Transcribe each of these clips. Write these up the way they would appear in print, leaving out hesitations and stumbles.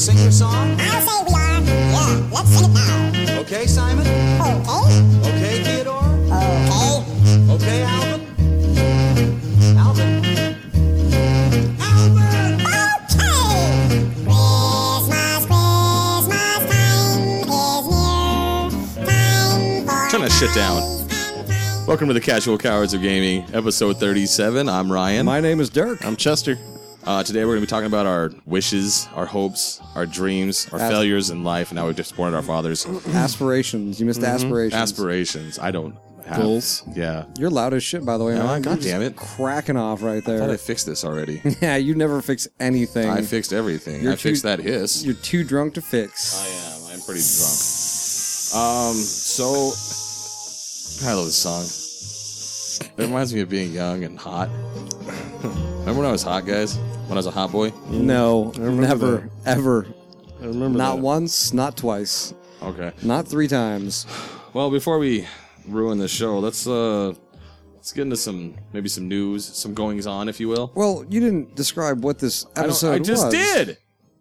sing your song? I'll say we are. Yeah, let's sing it now. Okay, Simon? Okay. Okay, Theodore? Okay. Okay, Alvin? Alvin? Alvin! Okay! Christmas, Christmas time is near. Time for Turn that shit down. time. Welcome to the Casual Cowards of Gaming, episode 37. I'm Ryan. My name is Dirk. I'm Chester. Today we're going to be talking about our wishes, our hopes, our dreams, our failures in life, and how we disappointed our fathers. Aspirations. You missed aspirations. Aspirations. I don't have. Goals. Yeah. You're loud as shit, by the way, Yeah, man. God damn it. Cracking off right I thought I there. fixed this already. Yeah, you never fix anything. I fixed everything. You're I fixed that hiss. You're too drunk to fix. I am. I'm pretty drunk. I love this song. It reminds me of being young and hot. Remember when I was hot, guys? When I was a hot boy? No, never, that. ever. I remember Not that. once, not twice, Okay. not 3 times. Well, before we ruin the show, let's get into some news, some goings on, if you will. Well, you didn't describe what this episode I just was. did.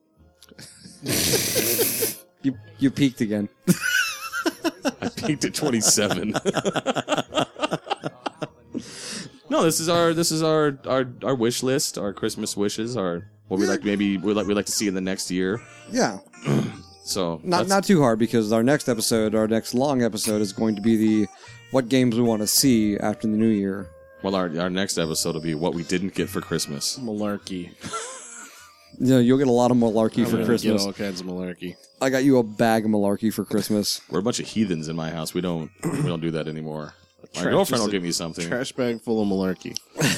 You peaked again. I peaked at 27. No, this is our wish list, our Christmas wishes, our what we like we'd like to see in the next year. Yeah, So not too hard because our next long episode is going to be the what games we want to see after the new year. well, our next episode will be what we didn't get for Christmas. Malarkey. You know, you'll get a lot of malarkey for Get Christmas. all kinds of malarkey. I got you a bag of malarkey for Christmas. We're a bunch of heathens in my house. We don't do that anymore. My Trash- girlfriend will just a give me something. Trash bag full of malarkey.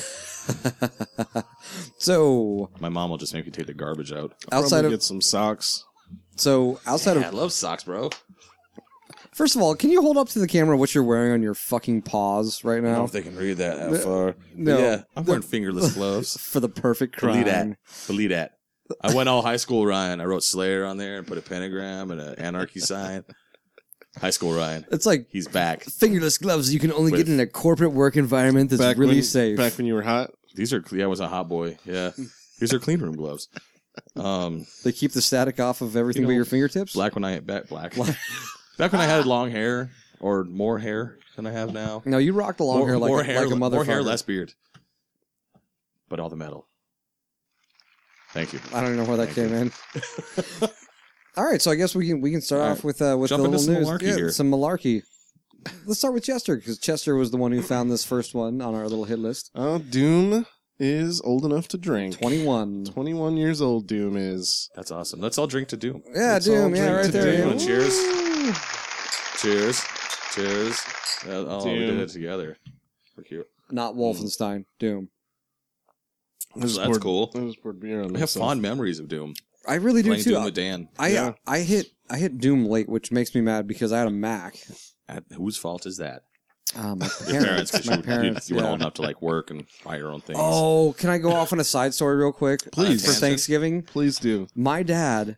So My mom will just make me take the garbage out. outside Probably of get some socks. outside I of love socks, bro. first of all, can you hold up to the camera what you're wearing on your fucking paws right I don't know now if they can read that far. no. But yeah, I'm wearing fingerless gloves. for the perfect crime? Believe that. I went all high school Ryan. I wrote Slayer on there and put a pentagram and an anarchy sign. High school Ryan. It's like He's back. fingerless gloves you can only With- get in a corporate work environment that's really safe. Back when you were hot. I was a hot boy. Yeah. These are clean room gloves. They keep the static off of everything but your fingertips. Back when I had long hair or more hair than I have now. No, you rock the long hair like a motherfucker. More hair, less beard. But all the metal. Thank you. I don't even know where that came in. All right, so I guess we can start All off right. with the Jump little into some news. malarkey here. Some malarkey. Let's start with Chester because Chester was the one who found this first one on our little hit list. Oh, Doom is old enough to drink. 21. 21 years old, Doom is. That's awesome. Let's all drink to Doom. Yeah, Let's all Doom. Yeah, drink right to there. Doom. yeah. Cheers. Cheers. Cheers. Oh, we did Doom. it together. We're cute. Not Wolfenstein. Doom. I just That's poured- cool. I just poured beer on I have myself. fond memories of Doom. I really do Playing too. Doom with Dan. I hit Doom late, which makes me mad because I had a Mac. Whose fault is that? My Your parents, because My parents. you were yeah. old enough to like work and buy your own things. Oh, can I go off on a side story real quick? Please. For Thanksgiving, Please do. my dad,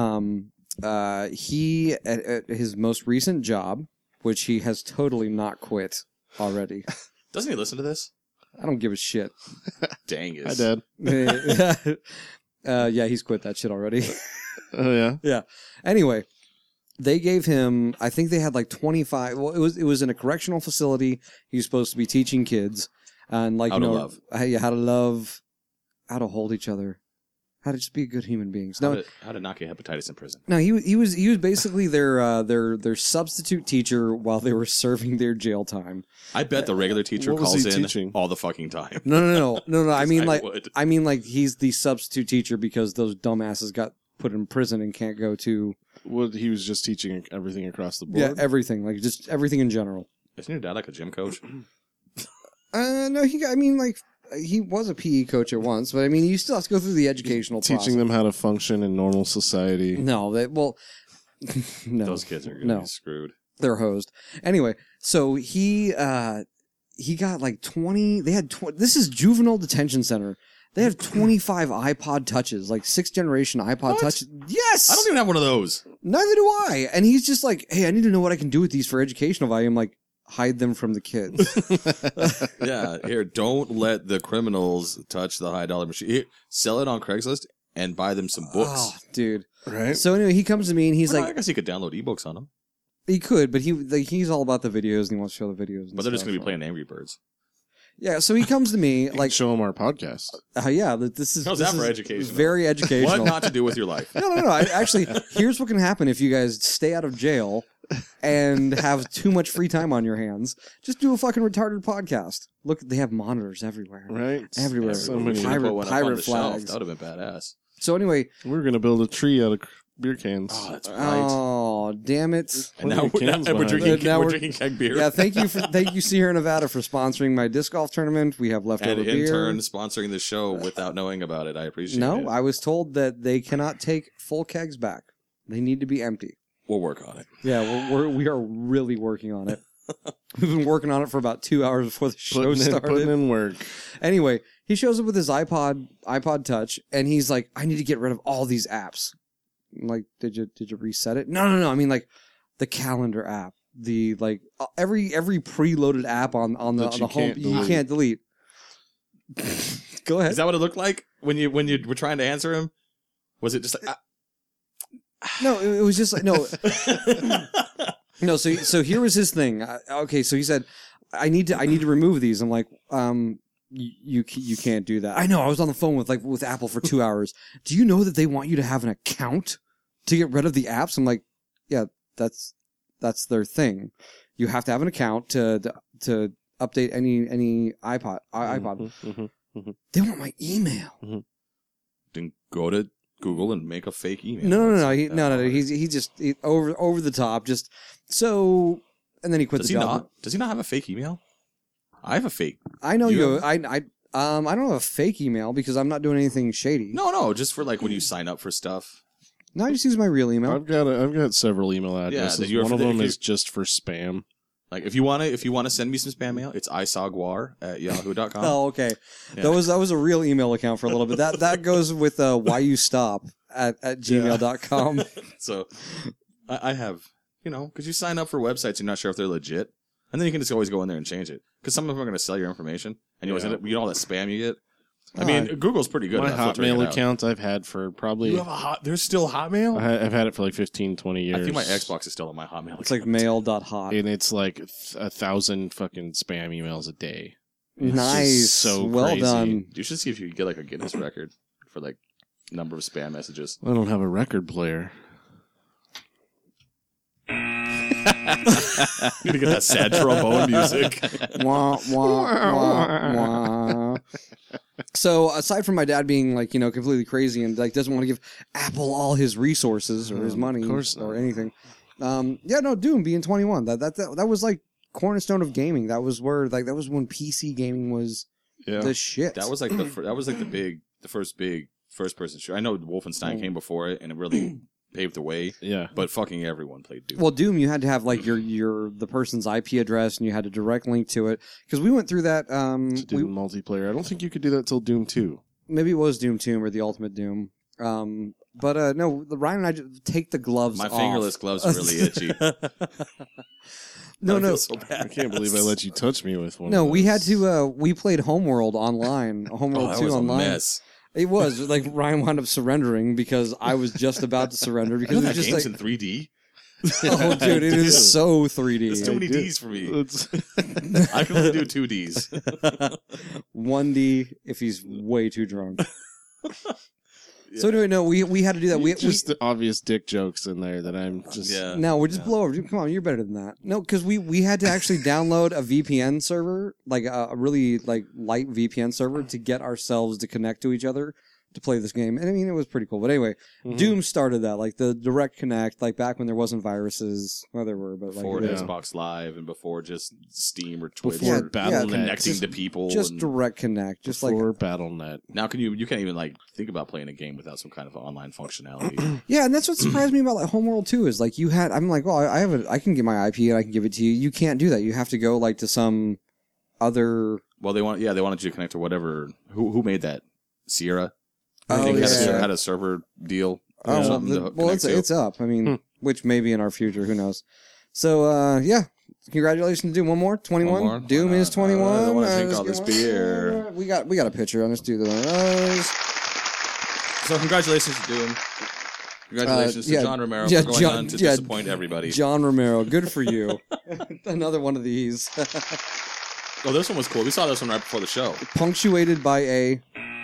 he at his most recent job, which he has totally not quit already. Doesn't he listen to this? I don't give a shit. Dang it. Hi, Dad. Yeah, he's quit that shit already. Oh, yeah? Yeah. Anyway, they gave him, I think they had like 25. Well, it was in a correctional facility. He was supposed to be teaching kids and like How to love. how to love, how to hold each other, how to just be good human beings. No, How to not get hepatitis in prison. no, he was basically their substitute teacher while they were serving their jail time. I bet the regular teacher What was calls he in teaching? all the fucking time. No. I mean I would. he's the substitute teacher because those dumbasses got put in prison and can't go to He was just teaching everything across the board. yeah everything, like just everything in general. Isn't your dad like a gym coach? No, he was a PE coach at once, but I mean, you still have to go through the educational Teaching process. them how to function in normal society. No, no, Those kids are going to No. be screwed. they're hosed. Anyway, so he got like 20. They had this is juvenile detention center. They have 25 iPod touches, like 6th generation iPod What? touches. Yes, I don't even have one of those. Neither do I. And he's just like, hey, I need to know what I can do with these for educational value. I'm like, hide them from the kids. Yeah, here, don't let the criminals touch the high dollar machine. Here, sell it on Craigslist and buy them some books. Oh, dude. Right. So anyway, he comes to me and he's Well, no, I like, guess you could download ebooks on them, he could, but he's all about the videos and he wants to show the videos. but they're just going to be playing Angry Birds. Yeah, so he comes to me Like like, show him our podcast. yeah, this is How's this that for is educational? Very educational. What not to do with your life? No. Actually, here's what can happen if you guys stay out of jail and have too much free time on your hands. Just do a fucking retarded podcast. Look, they have monitors everywhere. Right. Everywhere. So We many. should've put one up on pirate the shelf. flags. That would have been badass. So anyway, We're gonna build a tree out of beer cans. Oh, that's right. oh damn it! and now, Plenty of cans we're behind drinking. it. Now we're we're- drinking keg beer. Yeah, thank you Sierra Nevada for sponsoring my disc golf tournament. We have and leftover in beer. turn sponsoring the show without knowing about it. I appreciate it. No, I was told that they cannot take full kegs back. They need to be empty. We'll work on it. Yeah, we are really working on it. We've been working on it for about 2 hours before the show Putting started. in work. Anyway, he shows up with his iPod Touch, and he's like, "I need to get rid of all these apps." I'm like, did you reset it? No. I mean, like the calendar app, the like every preloaded app on the That you home can't you delete. can't delete. Go ahead. Is that what it looked like when you were trying to answer him? Was it just like No, it was just like no. No, so here was his thing. Okay, so he said, "I need to remove these." I'm like, you can't do that. I know. I was on the phone with Apple for 2 hours. Do you know that they want you to have an account to get rid of the apps? I'm like, yeah, that's their thing. You have to have an account to update any iPod. Mhm. They want my email. then go to Google and make a fake email? No. It's like, He just over the top. Just so, and then he quit Does the he job. not? Does he not have a fake email? I have a fake. I know Do you you. I don't have a fake email because I'm not doing anything shady. No, just for like when you sign up for stuff. No, I just use my real email. I've got several email addresses. that you're One of for the- them if is just for spam. Like if you want to send me some spam mail, it's isagwar@yahoo.com. Oh, okay. Yeah. That was a real email account for a little bit. That goes with why you stop at gmail.com. So I have, because you sign up for websites, you're not sure if they're legit, and then you can just always go in there and change it. Because some of them are going to sell your information, and you always end up, all that spam you get. I mean, Google's pretty good. My about filtering Hotmail it out. account I've had for probably... You have there's still Hotmail? I've had it for like 15, 20 years. I think my Xbox is still on my Hotmail. It's like mail.hot. And it's like 1,000 fucking spam emails a day. Nice. so well crazy. done. You should see if you could get like a Guinness record for like number of spam messages. I don't have a record player. You gotta get that sad trombone music. Wah, wah, wah, wah. So aside from my dad being like, completely crazy and like doesn't want to give Apple all his resources or his money of course or not. anything. Doom being 21. That was like cornerstone of gaming. That was where that was when PC gaming was Yeah. the shit. That was like the first big first person shooter. I know Wolfenstein came before it and it really paved the way, Yeah. but fucking everyone played Doom. Well, Doom, you had to have like the person's IP address, and you had a direct link to it. Because we went through that. To do multiplayer. I don't think you could do that till Doom 2. Maybe it was Doom 2 or the Ultimate Doom. But no, Ryan and I just take the gloves My off. fingerless gloves are really itchy. No, I no. feel so bad. I can't believe I let you touch me with one. No, of we had those. to. We played Homeworld online. Homeworld that 2 was online. a mess. It was like Ryan wound up surrendering because I was just about to surrender because it That was just game's like, in 3D. oh, dude, it is so 3D. It's too many Ds for me. It's- I can only do 2Ds. 1D if he's way too drunk. So anyway, no, we had to do that. We just the obvious dick jokes in there that I'm just... Yeah. No, we just blow over. Come on, you're better than that. No, because we had to actually download a VPN server, like a really like light VPN server, to get ourselves to connect to each other to play this game. And I mean, it was pretty cool. But anyway, Doom started that, like the direct connect, like back when there wasn't viruses. Well, there were, but like Before Yeah. Xbox Live and before just Steam or Twitch. Before Yeah, Battle.net. connecting just- to people. just and direct connect, just Before Battle.net. now you can't even like think about playing a game without some kind of online functionality. yeah. And that's what surprised me about like Homeworld 2 is like I'm like, well, I can get my IP and I can give it to you. You can't do that. You have to go like to some other. Well, they wanted you to connect to whatever. Who made that? Sierra. I Oh, think yeah. had a server deal. Or Oh, something to well, connect to. it's up. I mean, which may be in our future. Who knows? So, yeah. Congratulations, Doom. One more? 21? One more? Doom Why is not? 21. I wanna drink let's all get this one. beer. We got a picture. Let's do those. So congratulations to Doom. Congratulations yeah, to John Romero yeah, for going John- on to yeah, disappoint everybody. John Romero, good for you. Another one of these. Oh, this one was cool. We saw this one right before the show. Punctuated by a...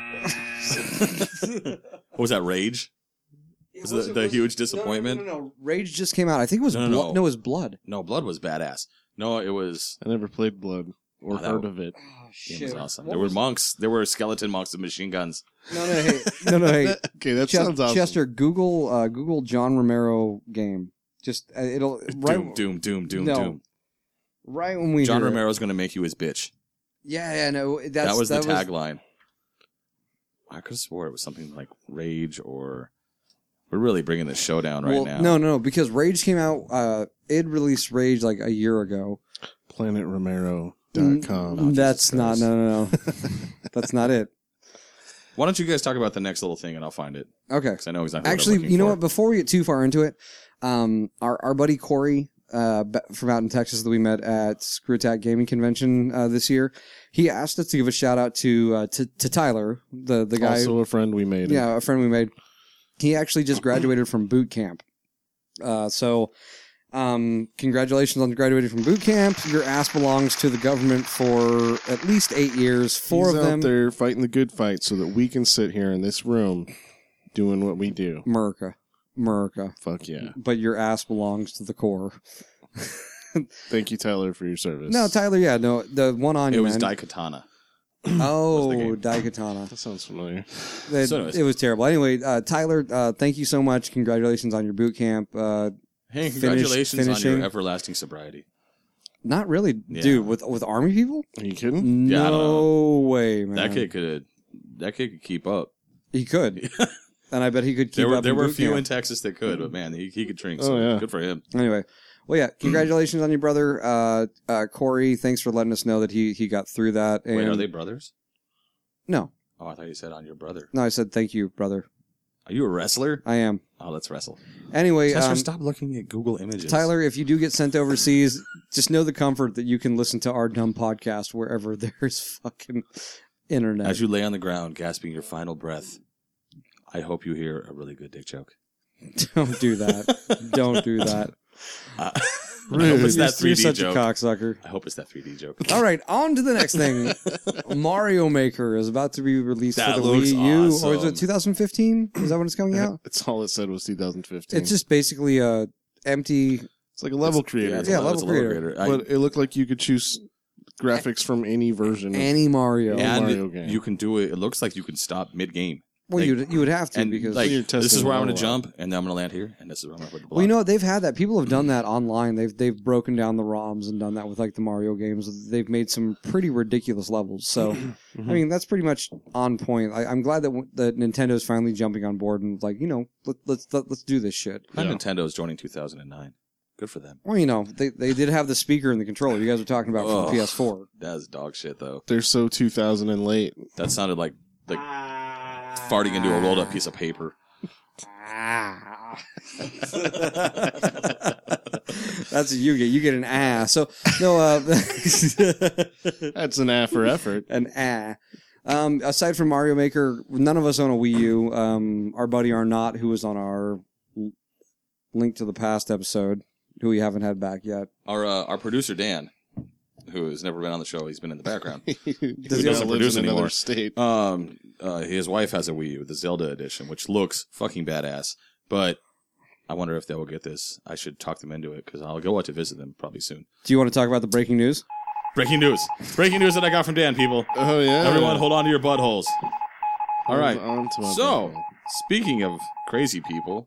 What was that, Rage? Was it the huge disappointment? No. Rage just came out. I think it was No, Blood. no. No, it was Blood. No, Blood was badass. No, it was... I never played Blood or Oh, that heard one- of it. Oh, It was awesome. What There were was- monks. There were skeleton monks with machine guns. No, hey. Hey. Okay, that Ches- sounds awesome. Chester, Google John Romero game. Just, it'll... Doom. No. Doom. Right when we John hear it. Romero's going to make you his bitch. Yeah, no. That was the tagline. I could have swore it was something like Rage or... We're really bringing the show down right now. No, because Rage came out. It released Rage like a year ago. PlanetRomero.com. That's not. No. That's not it. Why don't you guys talk about the next little thing and I'll find it? Okay. Because I know exactly what I'm Actually, looking you know for. what? Before we get too far into it, our buddy Corey from out in Texas that we met at Screw Attack Gaming Convention this year, he asked us to give a shout out to Tyler, the guy. Also a friend we made. Yeah, a friend we made. He actually just graduated from boot camp. Congratulations on graduating from boot camp. Your ass belongs to the government for at least 8 years. Four He's of them. out there fighting the good fight so that we can sit here in this room doing what we do. America. Fuck yeah. But your ass belongs to the Corps. Thank you, Tyler, for your service. No, Tyler, yeah, no, the one on It you, was man. Daikatana. Oh, the game. Daikatana. That sounds familiar. So anyways. It was terrible. Anyway, Tyler, thank you so much. Congratulations on your boot camp. Hey, congratulations on finishing. your everlasting sobriety. Not really, Yeah. dude. With Army people? Are you kidding? Yeah, I don't No way, man. That kid could keep up. He could. And I bet he could keep up. There in were a boot few camp. in Texas that could, but man, he could drink. Oh, So yeah. good for him. Anyway, well, yeah, congratulations on your brother, Corey. Thanks for letting us know that he got through that. And Wait, are they brothers? No, Oh, I thought you said on your brother. I said thank you, brother. Are you a wrestler? I am. Oh, let's wrestle. Anyway, Chester, stop looking at Google Images. Tyler, if you do get sent overseas, just know the comfort that you can listen to our dumb podcast wherever there's fucking internet. As you lay on the ground, gasping your final breath, I hope you hear a really good dick joke. Don't do that. Don't do that. I hope it's that You're 3D such joke. a cocksucker. I hope it's that 3D joke. All right, on to the next thing. Mario Maker is about to be released That for the looks Wii U. awesome. Or is it 2015? Is that when it's coming out? That's all it said was 2015. It's just basically a empty... It's like a level creator. it's Yeah, a level level creator. creator. But it looked like you could choose graphics from any version. Any Mario. and Mario game. you can do it. It looks like you can stop mid-game. Well, you would have to And because... like, you're this is testing where I'm the going to level jump, and then I'm going to land here, and this is where I'm going to put the block. Well, you know, they've had that. People have done that online. They've broken down the ROMs and done that with like the Mario games. They've made some pretty ridiculous levels. So, I mean, that's pretty much on point. I'm glad that Nintendo's finally jumping on board and like, you know, let's do this shit. Glad Yeah. Nintendo's joining 2009. Good for them. Well, you know, they did have the speaker and the controller. You guys were talking about from Ugh. PS4. That's dog shit, though. They're so 2000 and late. That sounded like farting into a rolled up piece of paper. That's what you get. You get an So no, That's an A for effort. an aside from Mario Maker, none of us own a Wii U. Our buddy Arnott, who was on our Link to the Past episode, who we haven't had back yet. Our producer Dan, who has never been on the show, he's been in the background. Does he doesn't produce in another anymore. state? His wife has a Wii U, the Zelda edition, which looks fucking badass. But I wonder if they will get this. I should talk them into it because I'll go out to visit them probably soon. Do you want to talk about the breaking news? Breaking news! Breaking news that I got from Dan, people. Oh yeah. Everyone, hold on to your buttholes. All right. On to my So, butthole. speaking of crazy people,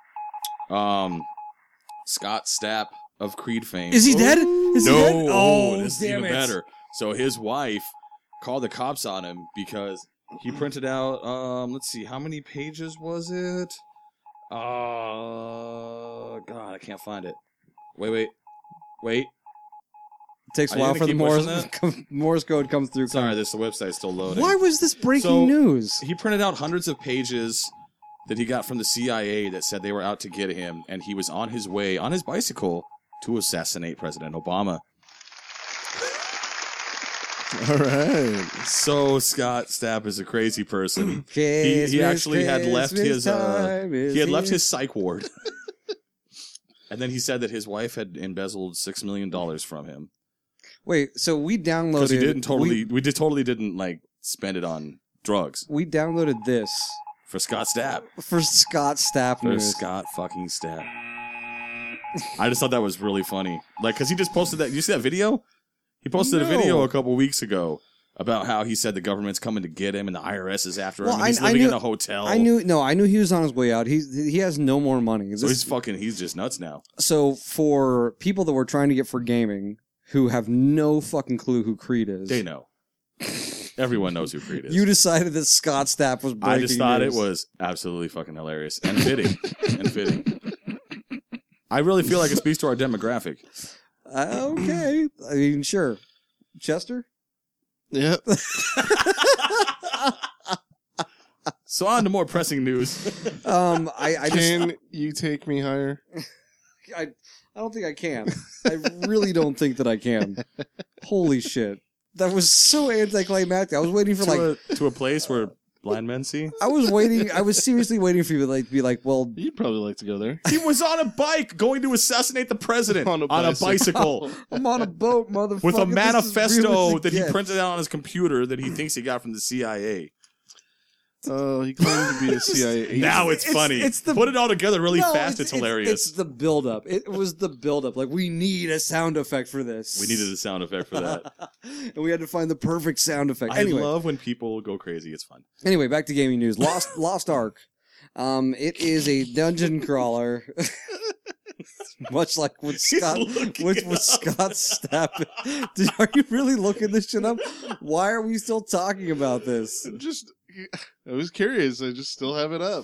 Scott Stapp of Creed fame. Is he dead? Is he No, dead? Oh, this is damn even it. better. So his wife called the cops on him because he printed out. Let's see, how many pages was it? God, I can't find it. Wait. It takes a Are you while gonna for the keep pushing Morse code comes through. Sorry, the website's still loading. Why was this breaking So- news? He printed out hundreds of pages that he got from the CIA that said they were out to get him, and he was on his way on his bicycle to assassinate President Obama. All right. So Scott Stapp is a crazy person. He actually had left his his psych ward. And then he said that his wife had embezzled $6 million from him. Wait, so we downloaded... Because he didn't totally didn't like spend it on drugs. We downloaded this For Scott Stapp. for Scott Stapp For news. Scott fucking Stapp. I just thought that was really funny. Like, because he just posted that. Did you see that video? He posted a video a couple weeks ago about how he said the government's coming to get him and the IRS is after him. And he's living in a hotel. I knew he was on his way out. He has no more money. So he's just nuts now. So for people that we're trying to get for gaming who have no fucking clue who Creed is, They know. Everyone knows who Creed is. you decided that Scott Stapp was breaking I just thought news. it was absolutely fucking hilarious and fitting. I really feel like it speaks to our demographic. Okay. I mean, sure. Chester? Yep. So on to more pressing news. I just Can you take me higher? I don't think I can. I really don't think that I can. Holy shit. That was so anticlimactic. I was waiting for to a place where blind men see. I was seriously waiting for you to be like, well, You'd probably like to go there. He was on a bike going to assassinate the president On a bicycle. I'm on a boat, motherfucker. With a This is manifesto real as that it he gets. printed out on his computer that he thinks he got from the CIA. Oh, he claimed to be a CIA agent. Now it's funny. it's the- Put it all together really No, fast. It's hilarious. It's the buildup. It was the buildup. Like, we need a sound effect for this. We needed a sound effect for that. And we had to find the perfect sound effect. Anyway, I love when people go crazy. It's fun. Anyway, back to gaming news. Lost Ark. It is a dungeon crawler. Much like with Scott Stapp. Are you really looking this shit up? Why are we still talking about this? I was curious. I just still have it up.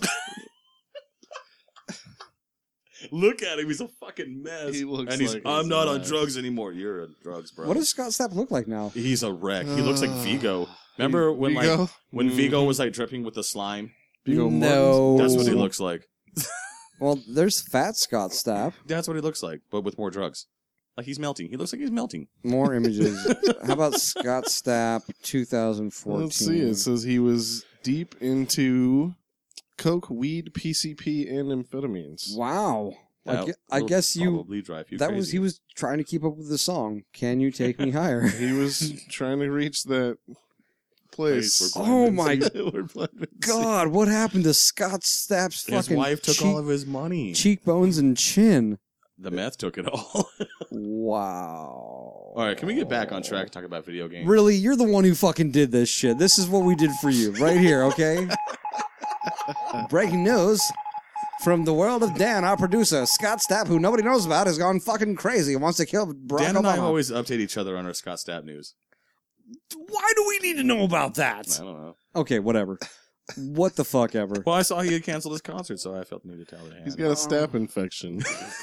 Look at him. He's a fucking mess. He looks and he's, like I'm he's not a on mess. drugs anymore. You're on drugs, bro. What does Scott Stapp look like now? He's a wreck. He looks like Vigo. Remember when Vigo? when Vigo was like dripping with the slime? Vigo No. That's what he looks like. Well, there's fat Scott Stapp. That's what he looks like, but with more drugs. Like he's melting. He looks like he's melting. More images. How about Scott Stapp 2014? Let's see. It says he was deep into coke, weed, PCP, and amphetamines. Wow. That I will guess you. probably drive you That crazy. was he was trying to keep up with the song. Can you take me higher? He was trying to reach that place. Place Oh my Where blind men see. God! What happened to Scott Stapp's His fucking wife took all of his money. cheekbones and chin? The meth took it all. Wow. All right, can we get back on track and talk about video games? Really, you're the one who fucking did this shit. This is what we did for you right here, okay? Breaking news from the world of Dan, our producer, Scott Stapp, who nobody knows about, has gone fucking crazy and wants to kill Barack Dan and I Obama. always update each other on our Scott Stapp news. Why do we need to know about that? I don't know. Okay, whatever. What the fuck ever. Well, I saw he had canceled his concert, so I felt the need to tell it. He's got a staph infection.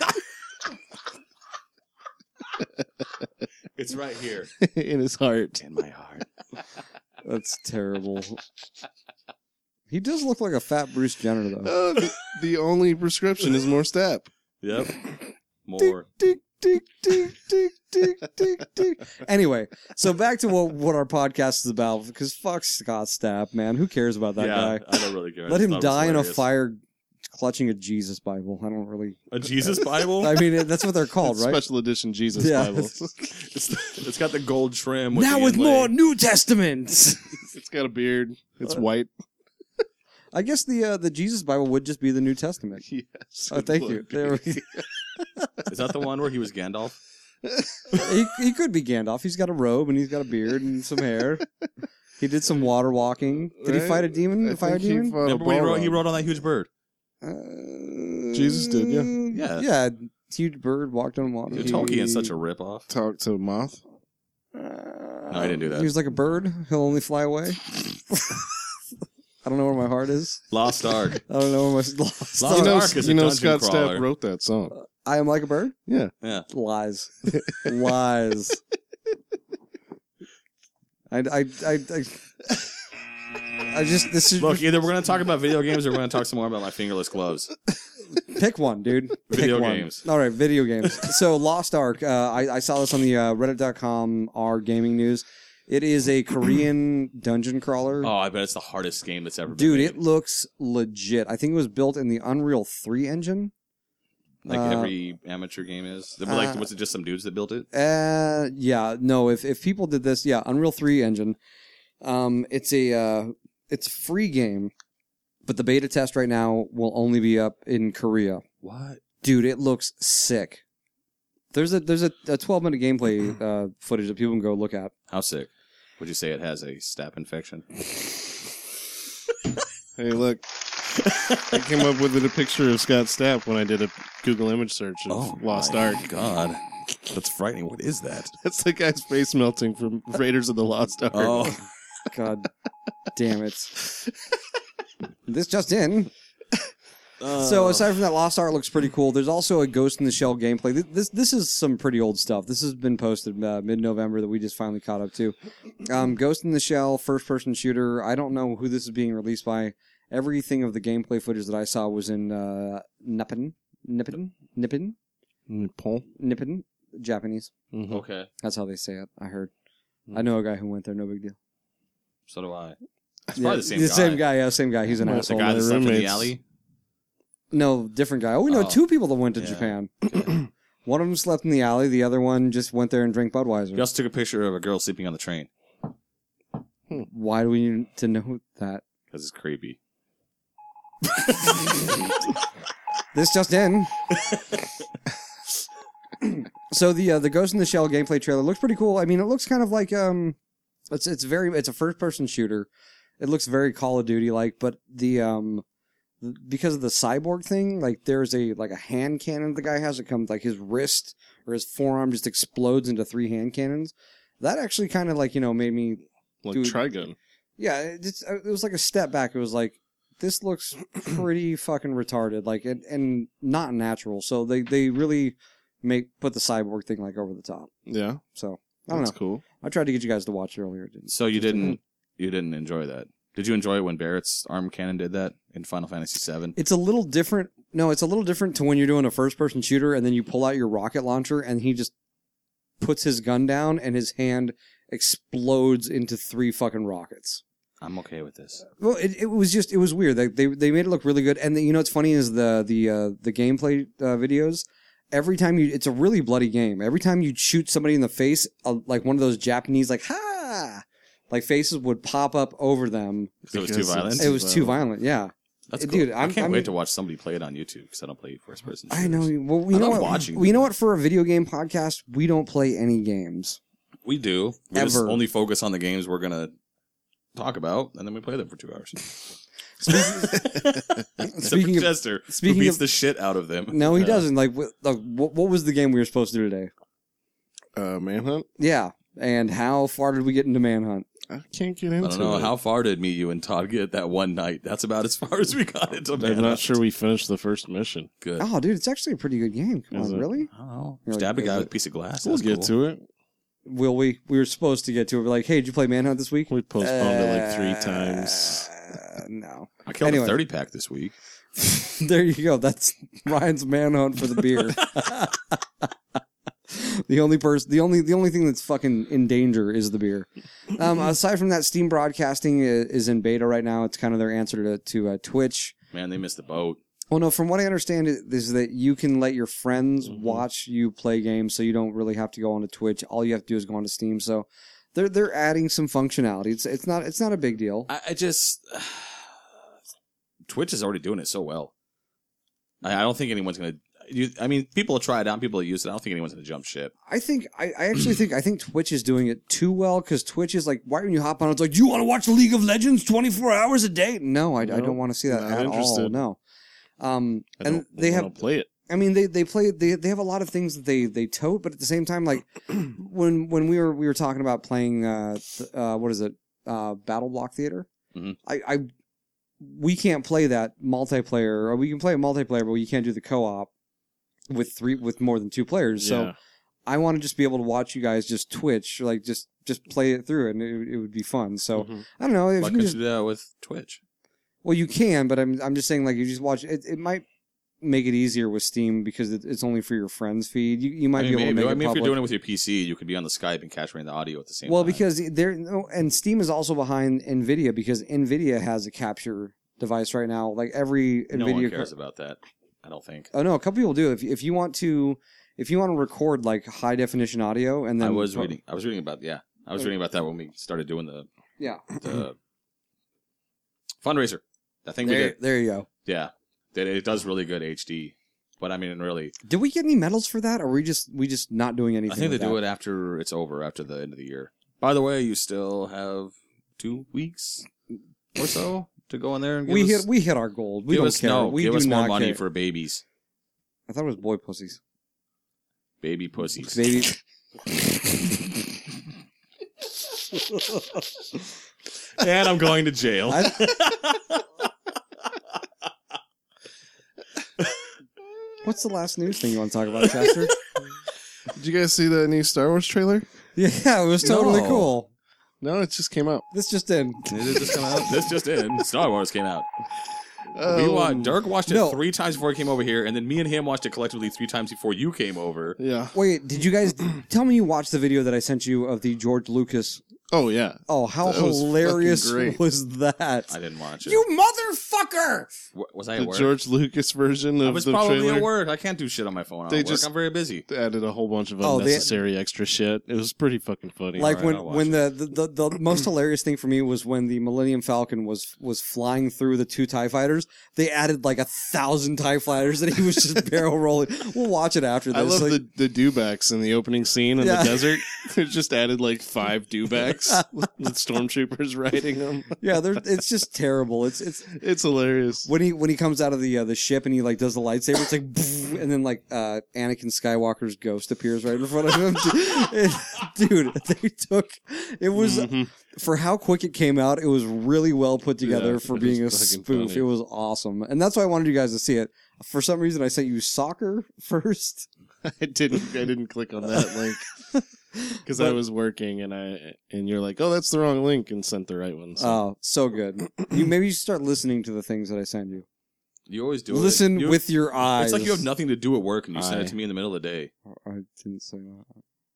It's right here In his heart. in my heart. That's terrible. He does look like a fat Bruce Jenner, though. The only prescription is more stap. Yep. More. Tick, tick, tick, tick, tick, tick, tick. Anyway, so back to what our podcast is about, because fuck Scott Stapp, man. Who cares about that Yeah, guy? I don't really care. I Let just him thought it was die in a hilarious. fire clutching a Jesus Bible. I don't really... A Jesus Bible? I mean, that's what they're called, right? Special edition Jesus Yeah. Bible. It's got the gold trim. With Now the with inlay. more New Testament. It's got a beard. It's white. I guess the Jesus Bible would just be the New Testament. Yes. Oh, thank you. There we go. Is that the one where he was Gandalf? He could be Gandalf. He's got a robe and he's got a beard and some hair. He did some water walking. Did he Right? fight a demon? I A fire think he demon? fought a Remember when he Balrog. rode on that huge bird? Jesus did, yeah. Yeah. Yeah, huge bird walked on water. Dude, Tolkien's such a ripoff. Talk to Moth. No, I didn't do that. He was like a bird. He'll only fly away. I don't know where my heart is. Lost Ark. I don't know where my lost. Lost You know, Ark is a you know dungeon Scott crawler. Stapp wrote that song. I am like a bird. Yeah. Yeah. Lies. Lies. I just this is Look, either we're going to talk about video games or we're going to talk some more about my fingerless gloves. pick one, dude. Pick Video one. games. All right, video games. So Lost Ark. I saw this on the Reddit.com r gaming news. It is a Korean dungeon crawler. Oh, I bet it's the hardest game that's ever been Dude, made. it looks legit. I think it was built in the Unreal 3 engine. Like every amateur game is. Was it just some dudes that built it? Yeah, no. If people did this, yeah, Unreal 3 engine. It's a free game, but the beta test right now will only be up in Korea. What? Dude, it looks sick. There's a 12-minute gameplay footage that people can go look at. How sick? Would you say it has a staph infection? Hey, look. I came up with a picture of Scott Stapp when I did a Google image search of Lost Ark. God. That's frightening. What is that? That's the guy's face melting from Raiders of the Lost Ark. Oh. God damn it. This just in. So aside from that, Lost Ark looks pretty cool. There's also a Ghost in the Shell gameplay. This is some pretty old stuff. This has been posted mid-November that we just finally caught up to. Ghost in the Shell, first-person shooter. I don't know who this is being released by. Everything of the gameplay footage that I saw was in Nippon, Japanese. Mm-hmm. Okay. That's how they say it, I heard. I know a guy who went there, no big deal. So do I. It's Yeah, probably the same the guy. same guy, yeah, same guy. He's an Well, asshole. The guy that My slept in the roommates- alley? No, different guy. Oh, we know Oh. two people that went to Yeah. Japan. One of them slept in the alley. The other one just went there and drank Budweiser. He also took a picture of a girl sleeping on the train. Why do we need to know that? Because it's creepy. This just in. So the Ghost in the Shell gameplay trailer looks pretty cool. I mean, it looks kind of like it's a first person shooter. It looks very Call of Duty like, but because of the cyborg thing, like there's a hand cannon the guy has. It comes like his wrist or his forearm just explodes into 3 hand cannons. That actually kind of like made me Like Dude. Trigun. yeah. It was like a step back. It was like this looks pretty fucking retarded, like and not natural. So they really put the cyborg thing like over the top. Yeah. So I don't That's know. cool. I tried to get you guys to watch it earlier. Didn't. So you didn't enjoy that? Did you enjoy it when Barrett's arm cannon did that in Final Fantasy VII? It's a little different. No, it's a little different to when you're doing a first-person shooter and then you pull out your rocket launcher and he just puts his gun down and his hand explodes into 3 fucking rockets. I'm okay with this. Well, it was weird. They made it look really good. And what's funny is the gameplay videos. Every time it's a really bloody game. Every time you shoot somebody in the face, like one of those Japanese like faces would pop up over them. Because it was too violent? It was too violent. Yeah. That's cool. Dude, I can't wait to watch somebody play it on YouTube because I don't play first person shooters. I know. Well, I love watching you know what? For a video game podcast, we don't play any games. We do. We just Ever. only focus on the games we're going to talk about, and then we play them for 2 hours. Except Speaking for of- Chester, speaking who beats of- the shit out of them. No, he doesn't. Like, what was the game we were supposed to do today? Manhunt? Yeah. And how far did we get into Manhunt? I can't get I into don't know. it. How far did me, you, and Todd get that one night? That's about as far as we got into I'm Manhunt. not sure we finished the first mission. Good. Oh, dude, it's actually a pretty good game. Come Is on, it? really? I don't know. You're like, Stab a is guy it- with a piece of glass. We'll That's get cool. to it. Will we? We were supposed to get to it. We're like, hey, did you play Manhunt this week? We postponed it like 3 times. No. I killed Anyway. a 30-pack this week. There you go. That's Ryan's Manhunt for the beer. The only thing that's fucking in danger is the beer. Aside from that, Steam Broadcasting is in beta right now. It's kind of their answer to Twitch. Man, they missed the boat. Well, no, from what I understand is that you can let your friends watch you play games, so you don't really have to go onto Twitch. All you have to do is go onto Steam. So they're adding some functionality. It's not a big deal. I just Twitch is already doing it so well. I don't think anyone's gonna. I mean, people will try it out. People will use it. I don't think anyone's gonna jump ship. I actually think Twitch is doing it too well, because Twitch is like, why when you hop on, it's like, do you want to watch League of Legends 24 hours a day? No, I don't want to see that not at interested. all. No. I And don't they wanna have, play it. I mean, they have a lot of things that they tote, but at the same time, like when we were talking about playing, what is it? Battle Block Theater. Mhm. We can't play that multiplayer, or we can play a multiplayer, but we can't do the co-op with more than 2 players. So Yeah. I want to just be able to watch you guys just Twitch, like just play it through, and it would be fun. So I don't know if Why you can couldn't just, you do that with Twitch? well, you can, but I'm just saying, like, you just watch it. It might make it easier with Steam because it's only for your friends feed. You might be able to make it if public. you're doing it with your PC, you could be on the Skype and capturing the audio at the same time. Well, because and Steam is also behind NVIDIA because NVIDIA has a capture device right now. Like every no NVIDIA one cares about that. I don't think. Oh no, a couple people do. If you want to record like high definition audio, and then I was reading about that when we started doing the fundraiser. That thing we did. There you go. Yeah, it does really good HD. But I mean, really, Did we get any medals for that, or we just not doing anything? I think they with do that? it after it's over, after the end of the year. By the way, you still have 2 weeks or so to go in there and give We hit our gold. We give don't us, care. No, we give do us more not money care. for babies, I thought it was boy pussies. baby pussies. Baby. And I'm going to jail. What's the last news thing you want to talk about, Chester? Did you guys see the new Star Wars trailer? Yeah, it was totally No. cool. No, it just came out. This just in. Did it just come out? This just in. Star Wars came out. Dirk watched it No. 3 times before he came over here, and then me and him watched it collectively 3 times before you came over. Yeah. Wait, did you guys tell me you watched the video that I sent you of the George Lucas? Oh yeah. Oh, how That was hilarious fucking great. was that? I didn't watch it. You motherfucker! Was I The at work? George Lucas version I of was the probably trailer at work. I can't do shit on my phone. They At work. just- I'm very busy. added a whole bunch of Oh, they- unnecessary extra shit. It was pretty fucking funny. Like Alright, I'll watch when the most hilarious thing for me was when the Millennium Falcon was flying through the 2 TIE fighters. They added like 1,000 TIE fighters and he was just barrel rolling. We'll watch it after this. I love Like, the dewbacks in the opening scene in Yeah. the desert. They just added like 5 dewbacks with stormtroopers riding them. yeah, it's just terrible. It's It's hilarious. when he comes out of the ship and he like does the lightsaber. It's like, and then like Anakin Skywalker's ghost appears right in front of him. Dude, they took it was. Mhm. For how quick it came out, it was really well put together Yeah, for it being a was fucking spoof. funny. It was awesome. And that's why I wanted you guys to see it. For some reason, I sent you soccer first. I didn't click on that link because I was working and you're like, oh, that's the wrong link, and sent the right one. So. Oh, so good. Maybe you should start listening to the things that I send you. You always do Listen it. with your eyes. It's like you have nothing to do at work and you send Aye. it to me in the middle of the day. I didn't say that.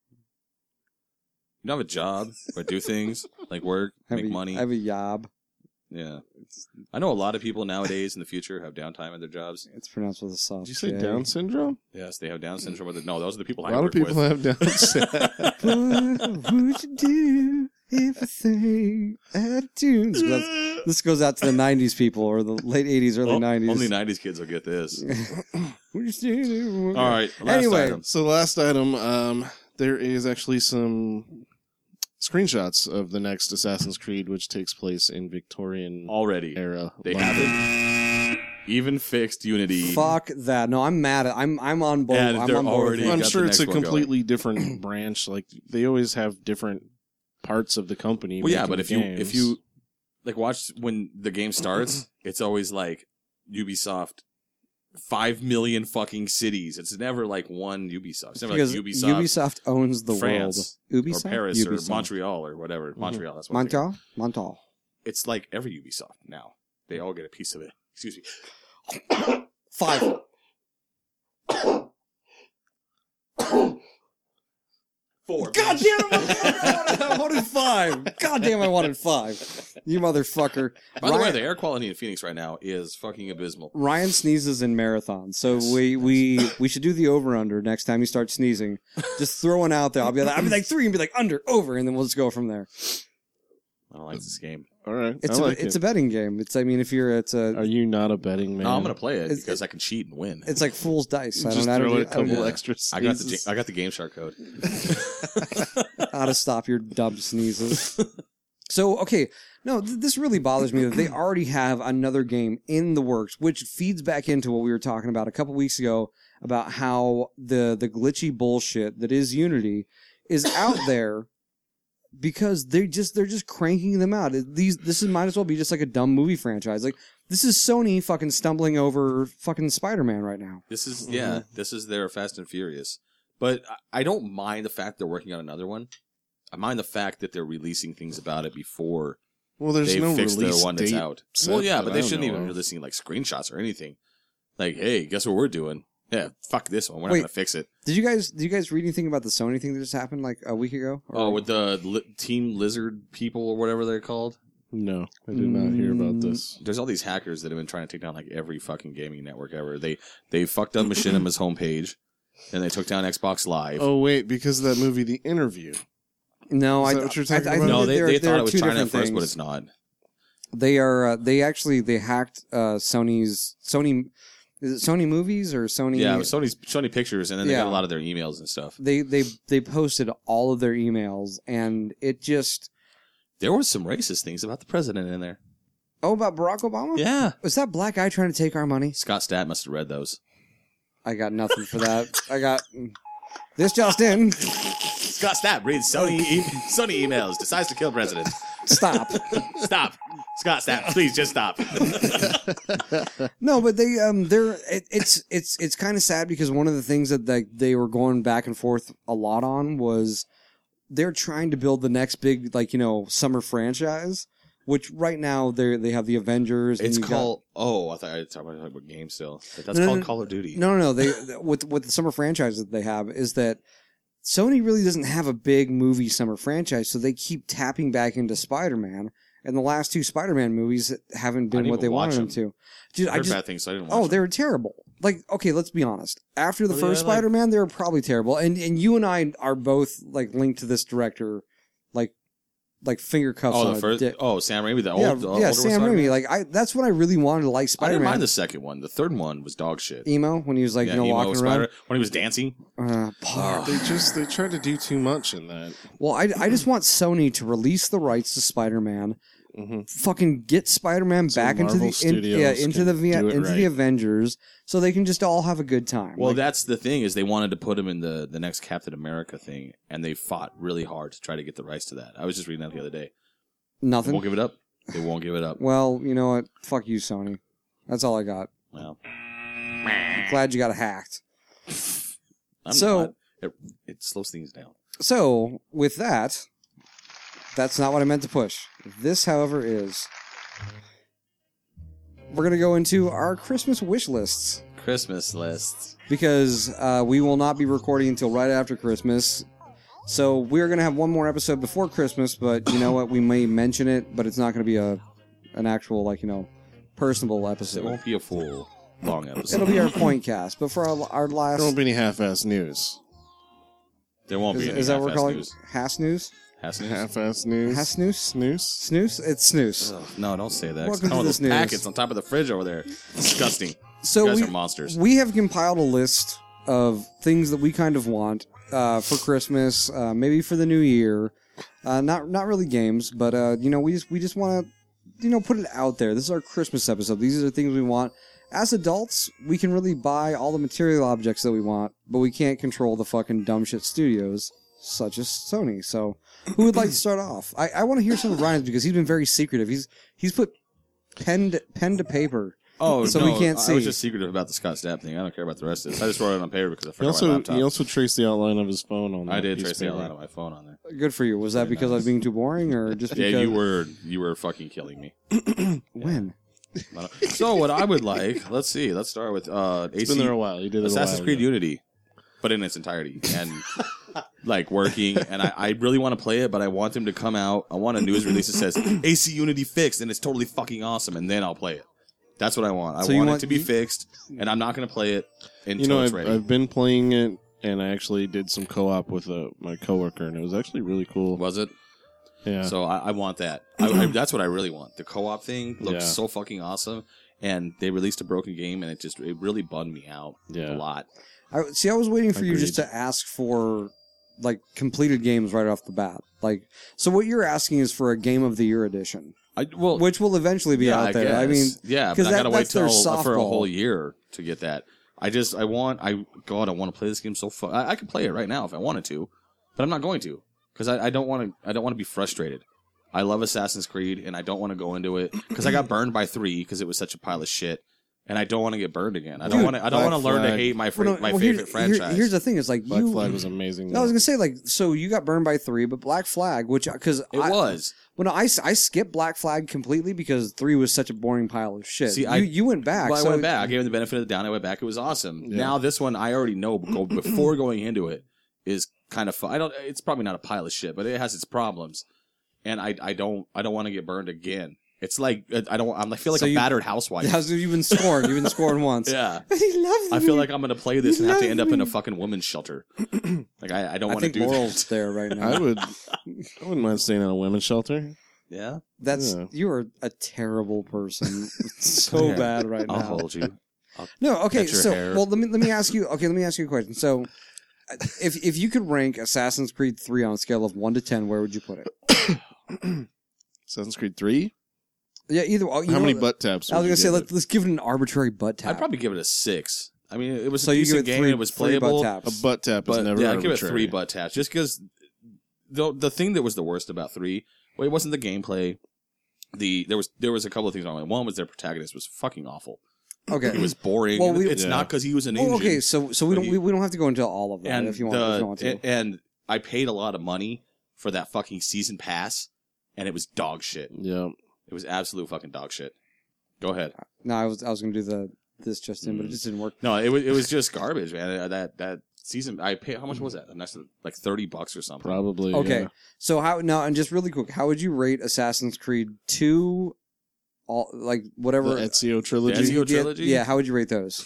You don't have a job or do things like work, make money. I have a job. Yeah. I know a lot of people nowadays in the future have downtime at their jobs. It's pronounced with a soft Did you say J. Down syndrome? Yes, they have Down syndrome. No, those are the people A I lot of work people with. have Down syndrome. What would you do if I sang out of tune? This goes out to the 90s people or the late 80s, early 90s. Only 90s kids will get this. What you saying? All right. Last Anyway. item. So last item, there is actually some screenshots of the next Assassin's Creed, which takes place in Victorian Already. era. They London. haven't even fixed Unity. Fuck that. No, I'm mad at I'm on board. And I'm they're on board with already- it. I'm got sure the it's a next one completely different branch. Like they always have different parts of the company. Well, yeah, making but the games. if you like watch when the game starts, it's always like Ubisoft 5 million fucking cities. It's never like one Ubisoft. It's never Because like Ubisoft owns the France world. Ubisoft? or Paris Ubisoft. or Montreal or whatever. Mm-hmm. Montreal, that's what I'm thinking. Montreal. It's like every Ubisoft now. They all get a piece of it. Excuse me. 5. Four. God damn it! I wanted 5. God damn, I wanted 5. You motherfucker. By the way, Ryan- the air quality in Phoenix right now is fucking abysmal. Ryan sneezes in marathons, so we should do the over under next time you start sneezing. Just throw one out there. I'll be like 3 and be like under over, and then we'll just go from there. I don't like this game. all right, It's I a betting game. It's Are you not a betting man? No, I'm gonna play it It's- because I can cheat and win. it's like fool's dice. I Just don't throw know in a couple yeah. extra. I got sneezes. I got the Game Shark code. how to stop your dumb sneezes. So, okay, no, this really bothers me that they already have another game in the works, which feeds back into what we were talking about a couple weeks ago about how the glitchy bullshit that is Unity is out there because they're just cranking them out. This might as well be just like a dumb movie franchise. Like this is Sony fucking stumbling over fucking Spider-Man right now. This is this is their Fast and Furious. But I don't mind the fact they're working on another one. I mind the fact that they're releasing things about it before Well, there's they no fix the release one that's date out. set Well, yeah, that but I they don't shouldn't know even be of. releasing like screenshots or anything. Like, hey, guess what we're doing? Yeah, fuck this one. We're not Wait. gonna fix it. Did you guys read anything about the Sony thing that just happened like a week ago? Oh, with the Team Lizard people or whatever they're called. No, I did not hear about this. There's all these hackers that have been trying to take down like every fucking gaming network ever. They fucked up Machinima's homepage, and they took down Xbox Live. Oh wait, because of that movie, The Interview. No, Is that what you're talking I about? think no, that they there thought are it was two China at different first, but things. it's not. They are. They hacked Sony. Is it Sony Movies or Sony? Yeah, it was Sony Pictures, and then they Yeah. got a lot of their emails and stuff. They posted all of their emails, and it just There was some racist things about the president in there. about Barack Obama. Yeah. Was that black guy trying to take our money? Scott Stapp must have read those. I got nothing for that. I got this just in. Scott Stapp reads Sony emails, decides to kill president. Stop. Stop. Scott Stapp, please just stop. No, but it's kind of sad because one of the things that they were going back and forth a lot on was they're trying to build the next big summer franchise, which right now they have the Avengers. It's and you called. I thought I was talking about game still. But that's No, called no, Call of Duty. No. They with the summer franchise that they have is that Sony really doesn't have a big movie summer franchise, so they keep tapping back into Spider-Man. And the last two Spider-Man movies haven't been didn't what they even watch wanted them to. Dude, I heard bad things, so I didn't watch Oh, them. they were terrible. Like, okay, let's be honest. After the Oh, first yeah, like- Spider-Man, they were probably terrible. And you and I are both like linked to this director, like finger cuffs Oh, on the a first. dick. Oh, Sam Raimi, the Yeah, old. the yeah, older Sam one, Raimi. Like, that's what I really wanted to like I didn't Spider-Man. mind the second one. The third one was dog shit. Emo when he was like emo walking Spider- around. when he was dancing. Park. They tried to do too much in that. Well, I just want Sony to release the rights to Spider-Man. Fucking get Spider-Man So back into Marvel the Studios into the can do it into the right. Avengers, so they can just all have a good time. Well, Like, that's the thing is they wanted to put him in the next Captain America thing, and they fought really hard to try to get the rights to that. I was just reading that the other day. They nothing. won't give it up. They won't give it up. Well, you know what? Fuck you, Sony. That's all I got. Well, Glad you got hacked. I'm So- not. It slows things down. So, with that, that's not what I meant to push. This, however, is. We're going to go into our Christmas wish lists Christmas lists. because we will not be recording until right after Christmas. So, we're going to have one more episode before Christmas, but you know what? We may mention it, but it's not going to be an actual, personable It episode. won't be a full long episode. It'll be our point cast. But for our There last. won't be any half-ass news. There won't be any Is that what we're half-assed calling news. Hass News? Hass news? Half-ass news. Hass News? Snooze. Snooze? It's Snooze. Ugh, no, don't say that. Welcome to All the those snooze. packets on top of the fridge over there. Disgusting. So You guys are monsters. We have compiled a list of things that we kind of want for Christmas, maybe for the new year. Not really games, but we just want to put it out there. This is our Christmas episode. These are the things we want. As adults, we can really buy all the material objects that we want, but we can't control the fucking dumb shit studios such as Sony. So, who would like to start off? I want to hear some of Ryan's because he's been very secretive. He's put pen to paper. Oh, So no, we can't I see. was just secretive about the Scott Stapp thing. I don't care about the rest of this. I just wrote it on paper because I He forgot my laptop. also traced the outline of his phone on. I that did piece trace of the paper. outline of my phone on there. Good for you. Was that Very because I was nice. being too boring, or just Yeah, because you were fucking killing me. when? So what I would like, let's see, let's start with It's been there a while. You did it Assassin's a while Creed ago. Unity, but in its entirety and like working. And I really want to play it, but I want them to come out. I want a news release that says AC Unity fixed and it's totally fucking awesome, and then I'll play it. That's what I want. So I you want want- it to be fixed, and I'm not going to play it until You know, it's I've, ready. I've been playing it, and I actually did some co-op with my coworker, and it was actually really cool. Was it? Yeah. So I want that. That's what I really want. The co-op thing looks Yeah. so fucking awesome, and they released a broken game, and it really bummed me out Yeah. a lot. I was waiting for you just Agreed. to ask for like completed games right off the bat. Like, so what you're asking is for a Game of the Year edition, Well, which will eventually be out there. I mean, guess. Yeah, 'cause but I gotta wait that's their for a softball. whole year to get that. I want to play this game so fun. I could play it right now if I wanted to, but I'm not going to because I don't want to be frustrated. I love Assassin's Creed, and I don't want to go into it because I got burned by 3 because it was such a pile of shit, and I don't want to get burned again. I Dude, don't want to. I don't want to Black learn to Flag. hate my Well, no, my well, favorite franchise. Here's the thing: is like Black you. Flag was amazing. I was gonna say like so you got burned by 3, but Black Flag, which because it was. Well, no, I skipped Black Flag completely because 3 was such a boring pile of shit. See, you went back. Well, I so went back. I gave him the benefit of the doubt. I went back. It was awesome. Yeah. Now this one, I already know before going into it is kind of fun. I don't. It's probably not a pile of shit, but it has its problems, and I don't want to get burned again. It's like I don't. I feel like So a you- battered housewife. You've been scorned. You've been scorned once. Yeah. But he loves I me. feel like I'm gonna play this and have to Love end up in a me. fucking women's shelter. Like I don't I want to think do Laurel's that. there right now. I wouldn't mind staying in a women's shelter. Yeah, That's Yeah. you are a terrible person. So Yeah. bad right I'll now. hold you. No, okay. Pet your So, hair. well, let me ask you. Okay, let me ask you a question. So, if you could rank Assassin's Creed 3 on a scale of 1 to 10, where would you put it? Assassin's Creed 3? Yeah, either. You How know, many butt taps? I was would you gonna say give let's give it an arbitrary butt tap. I'd probably give it a 6. I mean, it was so a you decent give it game. 3, It was 3 playable. butt it? taps. A butt tap is But never yeah, I'd give it arbitrary. 3 butt taps just because the thing that was the worst about 3, well, it wasn't the gameplay. There was a couple of things wrong with it. One was their protagonist was fucking awful. Okay. It was boring. Well, and we- it's Yeah. not because he was an engine. Well, okay, so we But don't we don't have to go into all of that and if you want to. and I paid a lot of money for that fucking season pass, and it was dog shit. Yeah. It was absolute fucking dog shit. Go ahead. No, I was going to do this just in, but it just didn't work. No, it was just garbage, man. That season, I paid. How much was that? That's like $30 or something. Probably. Okay, yeah. so how now and just really quick, how would you rate Assassin's Creed 2? All like whatever The Ezio trilogy. Ezio trilogy? Yeah, how would you rate those?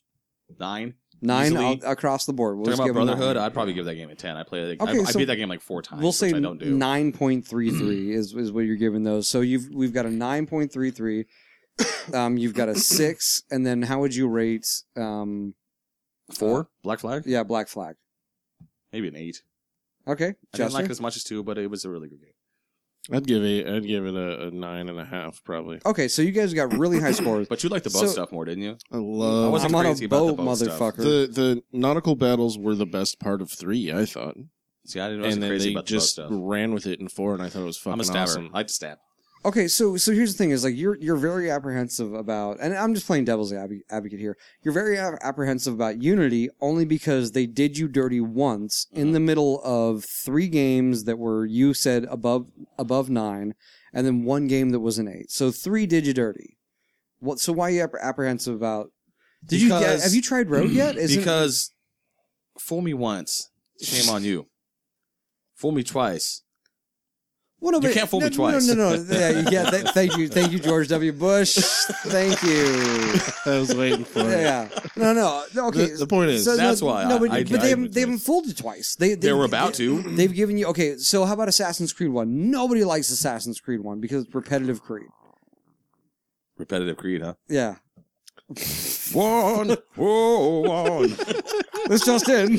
9. 9 Easily. across the board. We'll Talking just about give 'em Brotherhood, 9. I'd probably give that game a 10. I played. Okay, I so beat that game like 4 times. We'll say which I don't do. 9.33 is what you're giving those. So we've got a 9.33. You've got a 6, and then how would you rate 4. Black Flag, yeah, Black Flag? maybe an 8. Okay, I didn't Chester? like it as much as 2, but it was a really good game. I'd give it a 9.5 probably. Okay, so you guys got really high scores. But you liked the boat So- stuff more, didn't you? I I love wasn't I'm on a crazy about the boat, boat stuff. motherfucker. the nautical battles were the best part of 3, I thought. See, I didn't And wasn't then crazy they about the boat just stuff. ran with it in 4, and I thought it was fucking I'm a stabber. awesome. I like to stab. Okay, so here's the thing: is like you're very apprehensive about, and I'm just playing devil's advocate here. You're very apprehensive about Unity only because they did you dirty once in the middle of 3 games that were you said above 9, and then 1 game that was an 8. So 3 did you dirty. What? So why are you apprehensive about? Because- Have you tried Rogue yet? Because fool me once, shame on you. Fool me twice. Well, no, You but- can't fool me no, twice. No. Yeah. Thank you, George W. Bush. Thank you. I was waiting for it. Yeah. No. Okay. The point is, That's why No, but, I but they would- haven't fooled you twice. They were about to. They've given you okay. So how about Assassin's Creed 1? Nobody likes Assassin's Creed 1 because it's repetitive Creed. Repetitive Creed, huh? Yeah. 1, whoa, 1. This just in.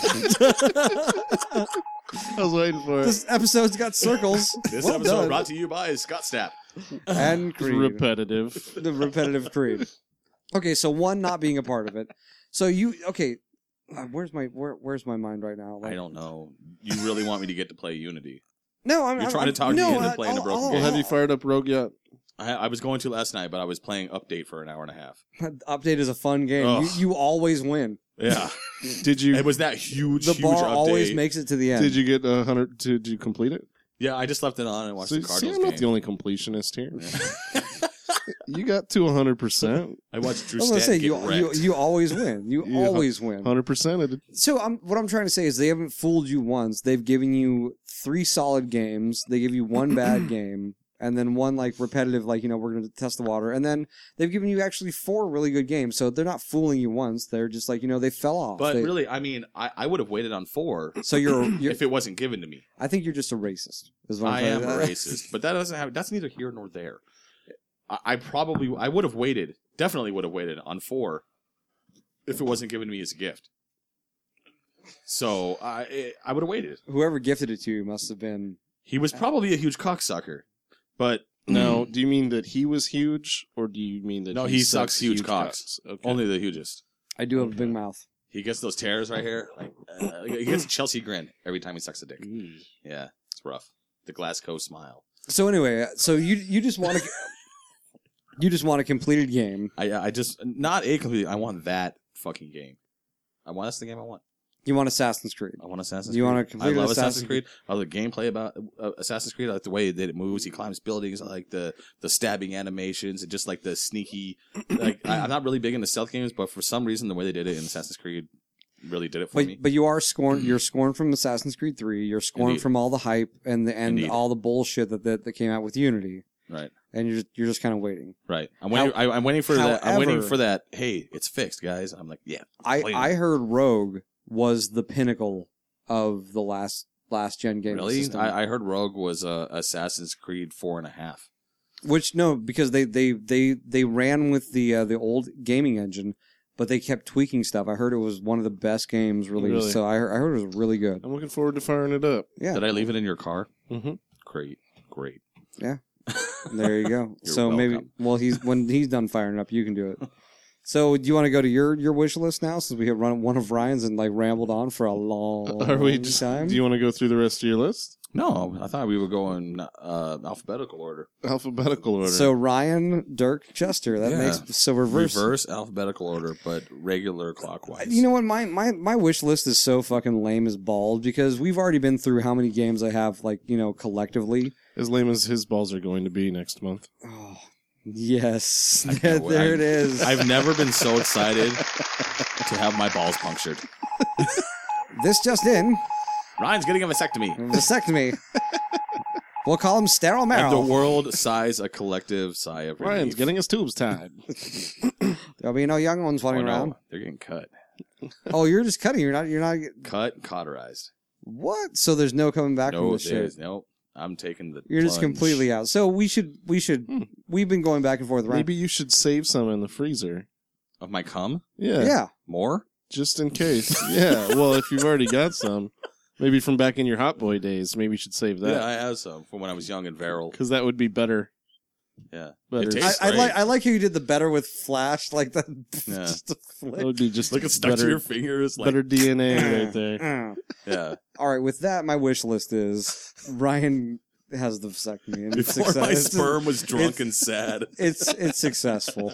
I was waiting for it. This episode's got circles. This Well episode done. brought to you by Scott Stapp. And It's Creed. repetitive. The repetitive Creed. Okay, so 1 not being a part of it. So you okay? Where's my mind right now? I don't know. You really want me to get to play Unity? No, I'm You're trying to talk me no, into playing a broken Well, game. have you fired up Rogue yet? I was going to last night, but I was playing Update for an hour and a half. Update is a fun game. Ugh. You always win. Yeah. Did you It was that huge, The huge bar update. always makes it to the end. Did you get 100? Did you complete it? Yeah, I just left it on and watched the See, Cardinals I'm not game. the only completionist here. You got to 100%. I watched Drew I was gonna Stanton say get wrecked. you always win. You Yeah. always win. 100%. So what I'm trying to say is they haven't fooled you once. They've given you 3 solid games. They give you 1 bad game, and then 1 like repetitive, like we're going to test the water, and then they've given you actually 4 really good games. So they're not fooling you once. They're just like they fell off. But They- really, I mean, I would have waited on 4 so you're if it wasn't given to me. I think you're just a racist. Is what I I'm am a trying- racist, but that doesn't have. That's neither here nor there. I would have waited. Definitely would have waited on 4 if it wasn't given to me as a gift. So I would have waited. Whoever gifted it to you must have been. He was probably a huge cocksucker, but Now, do you mean that he was huge, or do you mean that No, he sucks huge cocks. Okay. only the hugest. I do have a big mouth. He gets those tears right here. Like he gets a Chelsea grin every time he sucks a dick. Mm. Yeah, it's rough. The Glasgow smile. So anyway, so you just want to. You just want a completed game. I just not a complete. I want that fucking game. That's the game I want. You want Assassin's Creed. I want Assassin's You Creed. want a completed I love Assassin's Assassin's Creed. I love the gameplay about Assassin's Creed. I like the way that it moves. He climbs buildings. I like the stabbing animations and just like the sneaky. Like I'm not really big into stealth games, but for some reason the way they did it in Assassin's Creed really did it for me. But you are scorned. You're scorned from Assassin's Creed 3. You're scorned Indeed. from all the hype and Indeed. all the bullshit that came out with Unity. Right. And you're just kind of waiting. Right. I'm waiting for that. I'm waiting However- for that. Hey, it's fixed, guys. I'm like, yeah. playing I it. heard Rogue was the pinnacle of the last gen game Really? system. I heard Rogue was Assassin's Creed 4.5. Which no, because they ran with the old gaming engine, but they kept tweaking stuff. I heard it was one of the best games released. Really? So I heard it was really good. I'm looking forward to firing it up. Yeah. Did I leave it in your car? Mm-hmm. Great. There you go. You're So maybe welcome. when he's done firing up, you can do it. So do you want to go to your wish list now, since we have run one of Ryan's and like rambled on for a long Are we just? time? Do you want to go through the rest of your list? No, I thought we would go in alphabetical order. Alphabetical order. So Ryan, Dirk, Chester. That Yeah. makes so reverse. Alphabetical order, but regular clockwise. You know what? My wish list is so fucking lame as balls because we've already been through how many games I have, like, collectively. as lame as his balls are going to be next month. Oh, yes. I can't wait. There it is. I've never been so excited to have my balls punctured. This just in. Ryan's getting a vasectomy. Vasectomy. We'll call him sterile And marrow. the world sighs a collective sigh of relief. Ryan's getting his tubes tied. There'll be no young ones Oh, running around. no, they're getting cut. Oh, you're just cutting. You're not. Cut, cauterized. What? So there's no coming back from No, this shit. there's no. I'm taking the. You're just plunge. completely out. So we should. We've been going back and forth. Right? Maybe you should save some in the freezer. Of my cum? Yeah. Yeah. More? Just in case. Yeah. Well, if you've already got some, maybe from back in your Hot Boy days, maybe you should save Yeah, that. I have some from when I was young and virile. Because that would be better. Yeah. Better. It tastes I great. like how you did the better with flash, like the Yeah. just a That flick. would be just Look, it's stuck better, to your fingers. Like, better DNA right there. yeah. All right, with that, my wish list is Ryan has the vasectomy. And it's Before my it's- sperm was drunk it's- and sad. It's successful.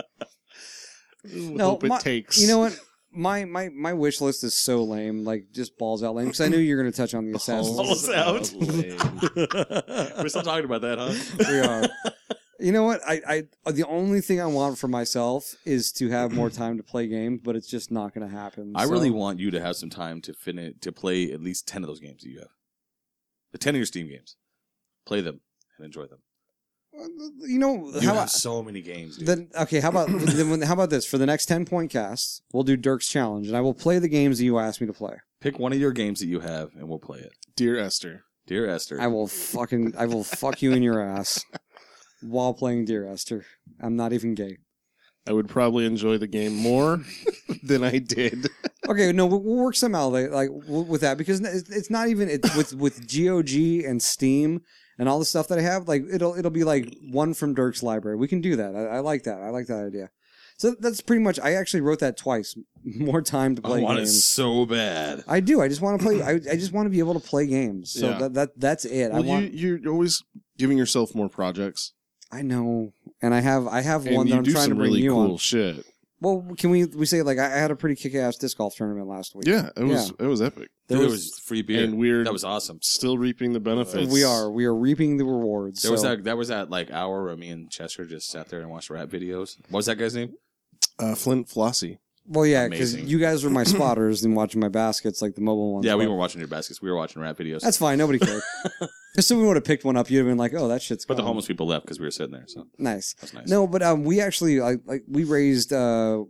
Hope it takes. You know what? My wish list is so lame, like just balls out lame. Because I knew you were going to touch on the Assassin's. Balls out. Lame. We're still talking about that, huh? We are. You know what? I the only thing I want for myself is to have more time to play games, but it's just not going to happen. I So- really want you to have some time to play at least 10 of those games that you have. The 10 of your Steam games. Play them and enjoy them. You know, You how have about so many games, dude. then? Okay, how about how about this? For the next 10-point cast, we'll do Dirk's challenge, and I will play the games that you asked me to play. Pick one of your games that you have and we'll play it. Dear Esther. Dear Esther. I will fuck you in your ass while playing Dear Esther. I'm not even gay. I would probably enjoy the game more than I did. Okay, no, we'll work somehow like with that because it's not even with GOG and Steam and all the stuff that I have. Like it'll be like one from Dirk's library. We can do that. I like that. I like that idea. So that's pretty much. I actually wrote that twice. More time to I play want it games. so bad. I do. I just want to play. I just want to be able to play games. So Yeah. that's it. Well, you're always giving yourself more projects. I know, and I have And one that you I'm do trying to some bring really you cool on. shit. Well, can we say like I had a pretty kick-ass disc golf tournament last week. Yeah, it was epic. There was free beer. And we're that was awesome. still reaping the benefits. We are reaping the rewards. There was so- that was that like hour where me and Chester just sat there and watched rap videos. What was that guy's name? Flint Flossie. Well, yeah, because Amazing. you guys were my spotters and watching my baskets, like the mobile ones. Yeah, we but weren't watching your baskets. We were watching rap videos. That's fine. Nobody cared. If someone would have picked one up, you'd have been like, "Oh, that shit's." But the gone." homeless people left because we were sitting there. So Nice. that's nice. No, but we actually like we raised the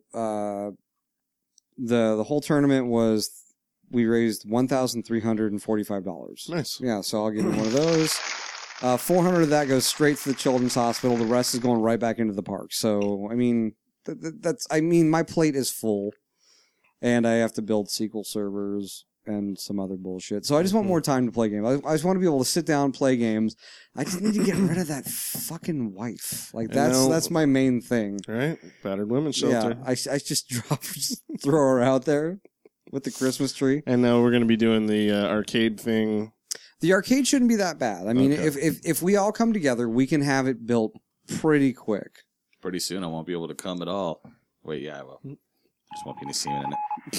whole tournament was we raised $1,345. Nice. Yeah, so I'll give you one of those. 400 of that goes straight to the children's hospital. The rest is going right back into the park. So I mean, my plate is full, and I have to build SQL servers and some other bullshit. So I just want more time to play games. I just want to be able to sit down, play games. I just need to get rid of that fucking wife. Like I know. that's my main thing. All right. Battered women's shelter. Yeah, I just throw her out there with the Christmas tree. And now we're going to be doing the arcade thing. The arcade shouldn't be that bad. I mean, Okay. if we all come together, we can have it built pretty quick. pretty soon I won't be able to come at all. Wait, yeah, I will. Just won't be any semen in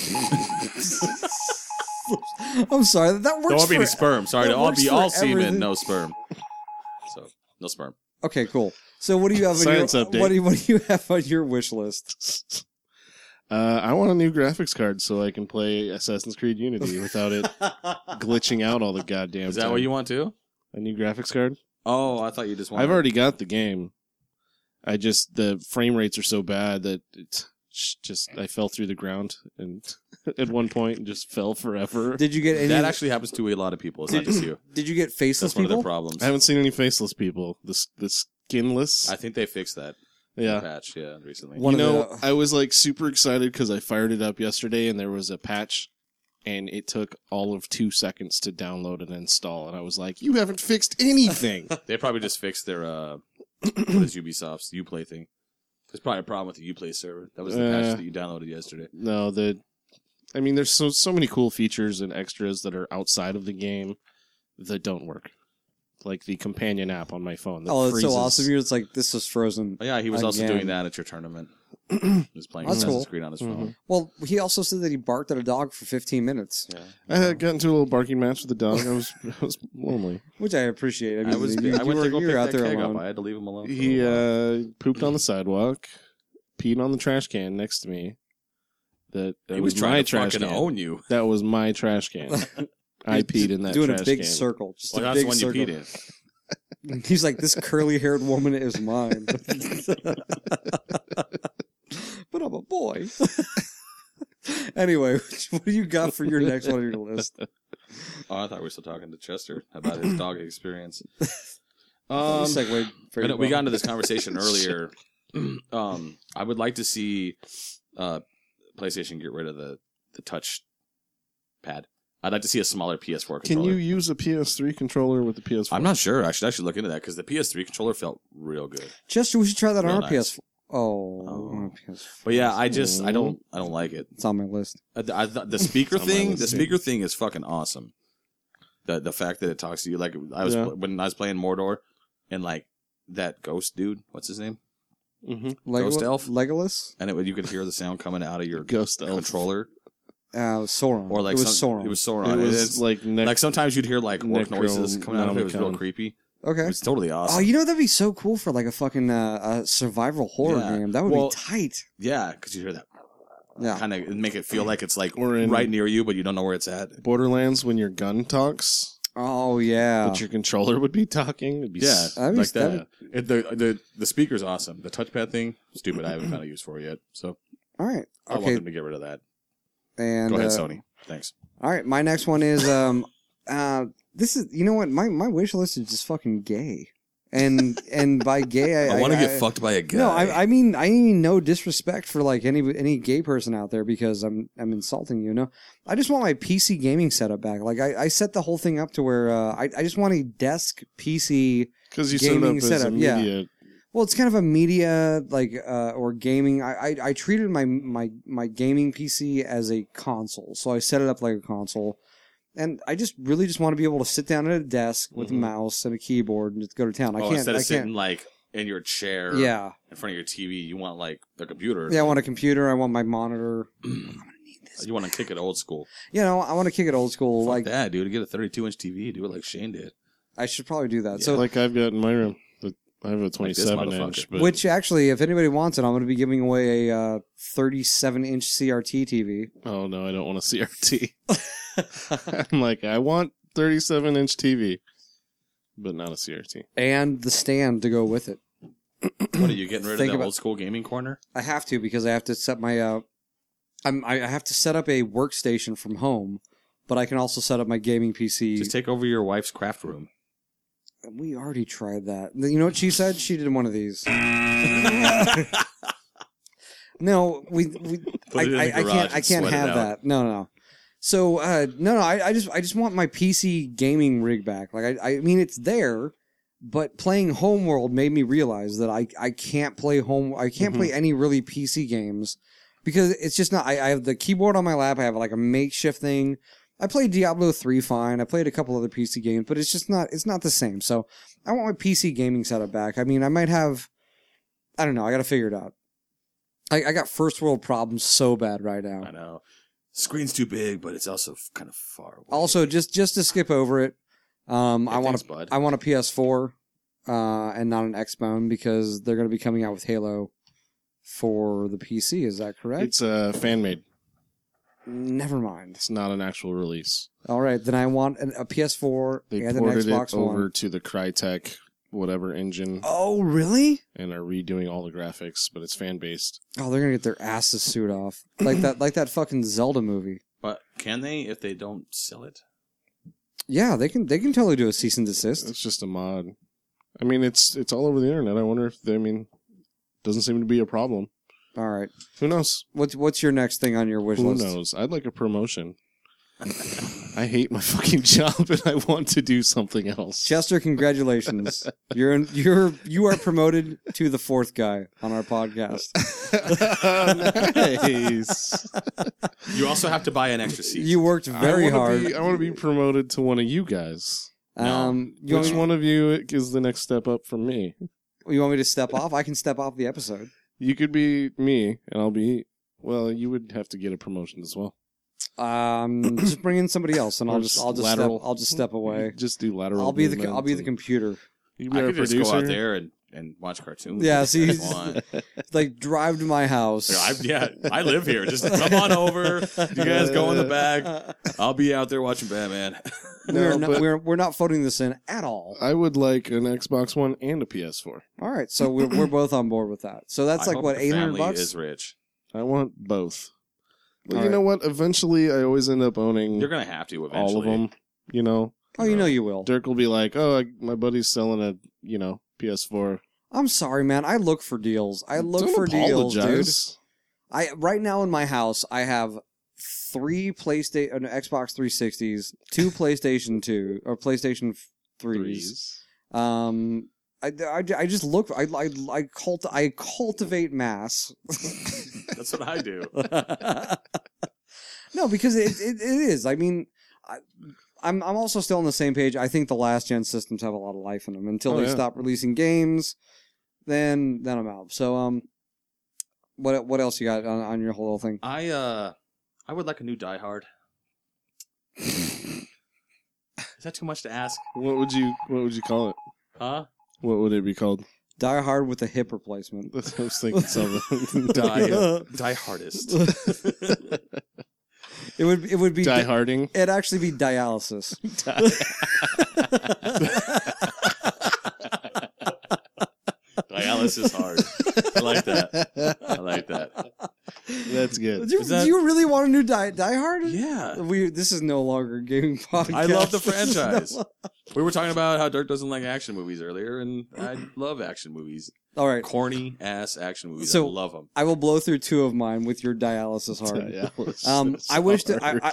it. I'm sorry. That works. There won't be any for- sperm. Sorry, that to all works be for all semen, everything. no sperm. So no sperm. Okay, cool. So what do you have? Science on your, update. what do you have on your wish list? I want a new graphics card so I can play Assassin's Creed Unity without it glitching out all the goddamn Is that time. what you want too? A new graphics card? Oh, I thought you just wanted. I've already got the game. The frame rates are so bad that it's just I fell through the ground and at one point and just fell forever. Did you get any? That actually happens to a lot of people. It's not just you. Did you get faceless That's one of people? their problems. I haven't seen any faceless people. The skinless. I think they fixed that Yeah. patch. Yeah, recently. One You of know, the- I was like super excited because I fired it up yesterday and there was a patch and it took all of 2 seconds to download and install. And I was like, you haven't fixed anything. They probably just fixed their what is Ubisoft's Uplay thing. There's probably a problem with the Uplay server. That was the patch that you downloaded yesterday. No, there's so many cool features and extras that are outside of the game that don't work. Like the companion app on my phone. That Oh, it's so freezes. awesome! You're just like this was frozen. Oh, yeah, he was also Again. doing that at your tournament. He was playing That's Assassin's cool. Creed on his Mhm. phone. Well, he also said that he barked at a dog for 15 minutes, Yeah. I had got into a little barking match with the dog. I was lonely. which I appreciate. I mean, I went you to go were pick out that there keg alone. up. I had to leave him alone. For He a while. pooped on the sidewalk, peed on the trash can next to me. That He was my trying to trash fucking can. own you. That was my trash can. I peed in that doing trash a big can. circle, just Well, a that's big the one circle. you peed in. He's like, this curly-haired woman is mine, but I'm a boy. Anyway, what do you got for your next one on your list? Oh, I thought we were still talking to Chester about his dog experience. Segue very We got well. into this conversation earlier. I would like to see PlayStation get rid of the touch pad. I'd like to see a smaller PS4 Can controller. you use a PS3 controller with the PS4? I'm not sure. I should actually look into that because the PS3 controller felt real good. Chester, we should try that on Real our nice. PS4. Oh, Oh. on our PS4. But yeah, I don't like it. It's on my list. The speaker It's on my thing, list, the too. speaker thing is fucking awesome. The fact that it talks to you, like Yeah. when I was playing Mordor, and like that ghost dude, what's his name? Ghost elf? Legolas? And you could hear the sound coming out of your Ghost elf. controller, Sauron. or like it was Sauron. It was Sauron. It was It's like like sometimes you'd hear like orc noises coming out of it. It was real Necronomicon. creepy. It Okay. was totally Oh, awesome. you know that'd be so cool for like a fucking survival horror Yeah. game. That would Well, be tight. Yeah, because you hear that Yeah. kind of make it feel like it's like Or in- right near you, but you don't know where it's at. Borderlands when your gun talks, Oh yeah. but your controller would be talking. It'd be Yeah, That'd be- like that. that'd- The speaker's awesome. The touchpad thing, stupid. I haven't found a use for it yet. So All right. I want Okay. them to get rid of that. And Go ahead, Sony. Thanks. all right, my next one is this is, you know what, my wish list is just fucking gay. And by gay I want to get fucked by a guy. No, I mean no disrespect for like any gay person out there because I'm insulting you. No, I just want my PC gaming setup back. Like I set the whole thing up to where I just want a desk PC. because you set it up gaming as setup, a yeah. media. Well, it's kind of a media like or gaming. I treated my gaming PC as a console, so I set it up like a console. And I just really just want to be able to sit down at a desk with a mouse and a keyboard and just go to town. I can't. Instead of I sitting can't. like in your chair, Yeah, in front of your TV, you want like the computer. yeah. I want a computer. I want my monitor. You want to kick it old school. You know, I want to kick it old school. Fuck Like that, dude. Get a 32-inch TV. Do it like Shane did. I should probably do that. Yeah. So, Like I've got in my room. I have a this 27 inch. motherfucker. But which actually, if anybody wants it, I'm going to be giving away a 37-inch CRT TV. oh no, I don't want a CRT. I'm like, I want 37-inch TV, but not a CRT. And the stand to go with it. What are you getting rid of Think that about- old school gaming corner? I have to because I have to set my I have to set up a workstation from home, but I can also set up my gaming PC. Just take over your wife's craft room. We already tried that. You know what she said? She did one of these. No, we Put it in the I garage can't and sweat it have out. that. No. So no, I just want my PC gaming rig back. Like I mean it's there, but playing Homeworld made me realize that I can't play play any really PC games because it's just not. I have the keyboard on my lap. I have like a makeshift thing. I played Diablo 3 fine. I played a couple other PC games, but it's just not. It's not the same. So I want my PC gaming setup back. I mean, I might have I don't know. I got to figure it out. I got first world problems so bad right I now. know. Screen's too big, but it's also kind of far away. Also, just to skip over it, I thanks, want bud. a PS4 and not an Xbone because they're going to be coming out with Halo for the PC. Is that correct? It's fan made. Never mind. It's not an actual release. All right, then I want a PS4 They and an ported Xbox it over One. to the Crytek whatever engine Oh, really? and are redoing all the graphics, but it's fan based. Oh, they're gonna get their asses sued off like that fucking Zelda movie. But can they if they don't sell it? Yeah, they can totally do a cease and desist. It's just a mod. I mean, it's all over the internet. I wonder if doesn't seem to be a problem. All right, Who knows? what's your next thing on your wish Who list? knows? I'd like a promotion. I hate my fucking job and I want to do something else. Chester, congratulations! You are promoted to the fourth guy on our podcast. Nice. You also have to buy an extra seat. You worked very hard. I want to be promoted to one of you guys. You Which one of you is the next step up from me? You want me to step off? I can step off the episode. You could be me, and I'll be. Well, you would have to get a promotion as well. Just bring in somebody else, and Or I'll just step away. Just do lateral. I'll be the movement and- computer. You can I be our could just go producer. out there and watch cartoons. Yeah, if see, you he's- want. Like drive to my house. I live here. Just come on over. You guys go in the back. I'll be out there watching Batman. We're not, but- we're not voting this in at all. I would like an Xbox One and a PS4. All right, so we're both on board with that. So that's I like hope what the family $800. is rich. I want both. Well, All you right. know what? Eventually, I always end up owning You're gonna have to eventually. all of them. You know, Oh, you know you will. Dirk will be like, "Oh, my buddy's selling a PS4." I'm sorry, man. I look for deals. I look Don't for deals, dude. apologize. Right now in my house, I have 3 Xbox 360s, 2 PlayStation 2 or PlayStation 3s. I just look. I cultivate mass. That's what I do. No, because it is. I mean, I'm also still on the same page. I think the last gen systems have a lot of life in them. Until they stop releasing games, then I'm out. So what else you got on your whole thing? I would like a new Die Hard. Is that too much to ask? What would you call it? Huh? What would it be called? Die Hard with a hip replacement. I was thinking something. Die Hardest. It would be Die Harding. It'd actually be dialysis. Dialysis hard. I like that. I like that. That's good. Do you really want a new Die Hard? Yeah. This is no longer a gaming podcast. I love the franchise. We were talking about how Dirk doesn't like action movies earlier, and I love action movies. All right, Corny ass action movies. So- I love them. I will blow through 2 of mine with your dialysis hard. Dialysis I wish that hard.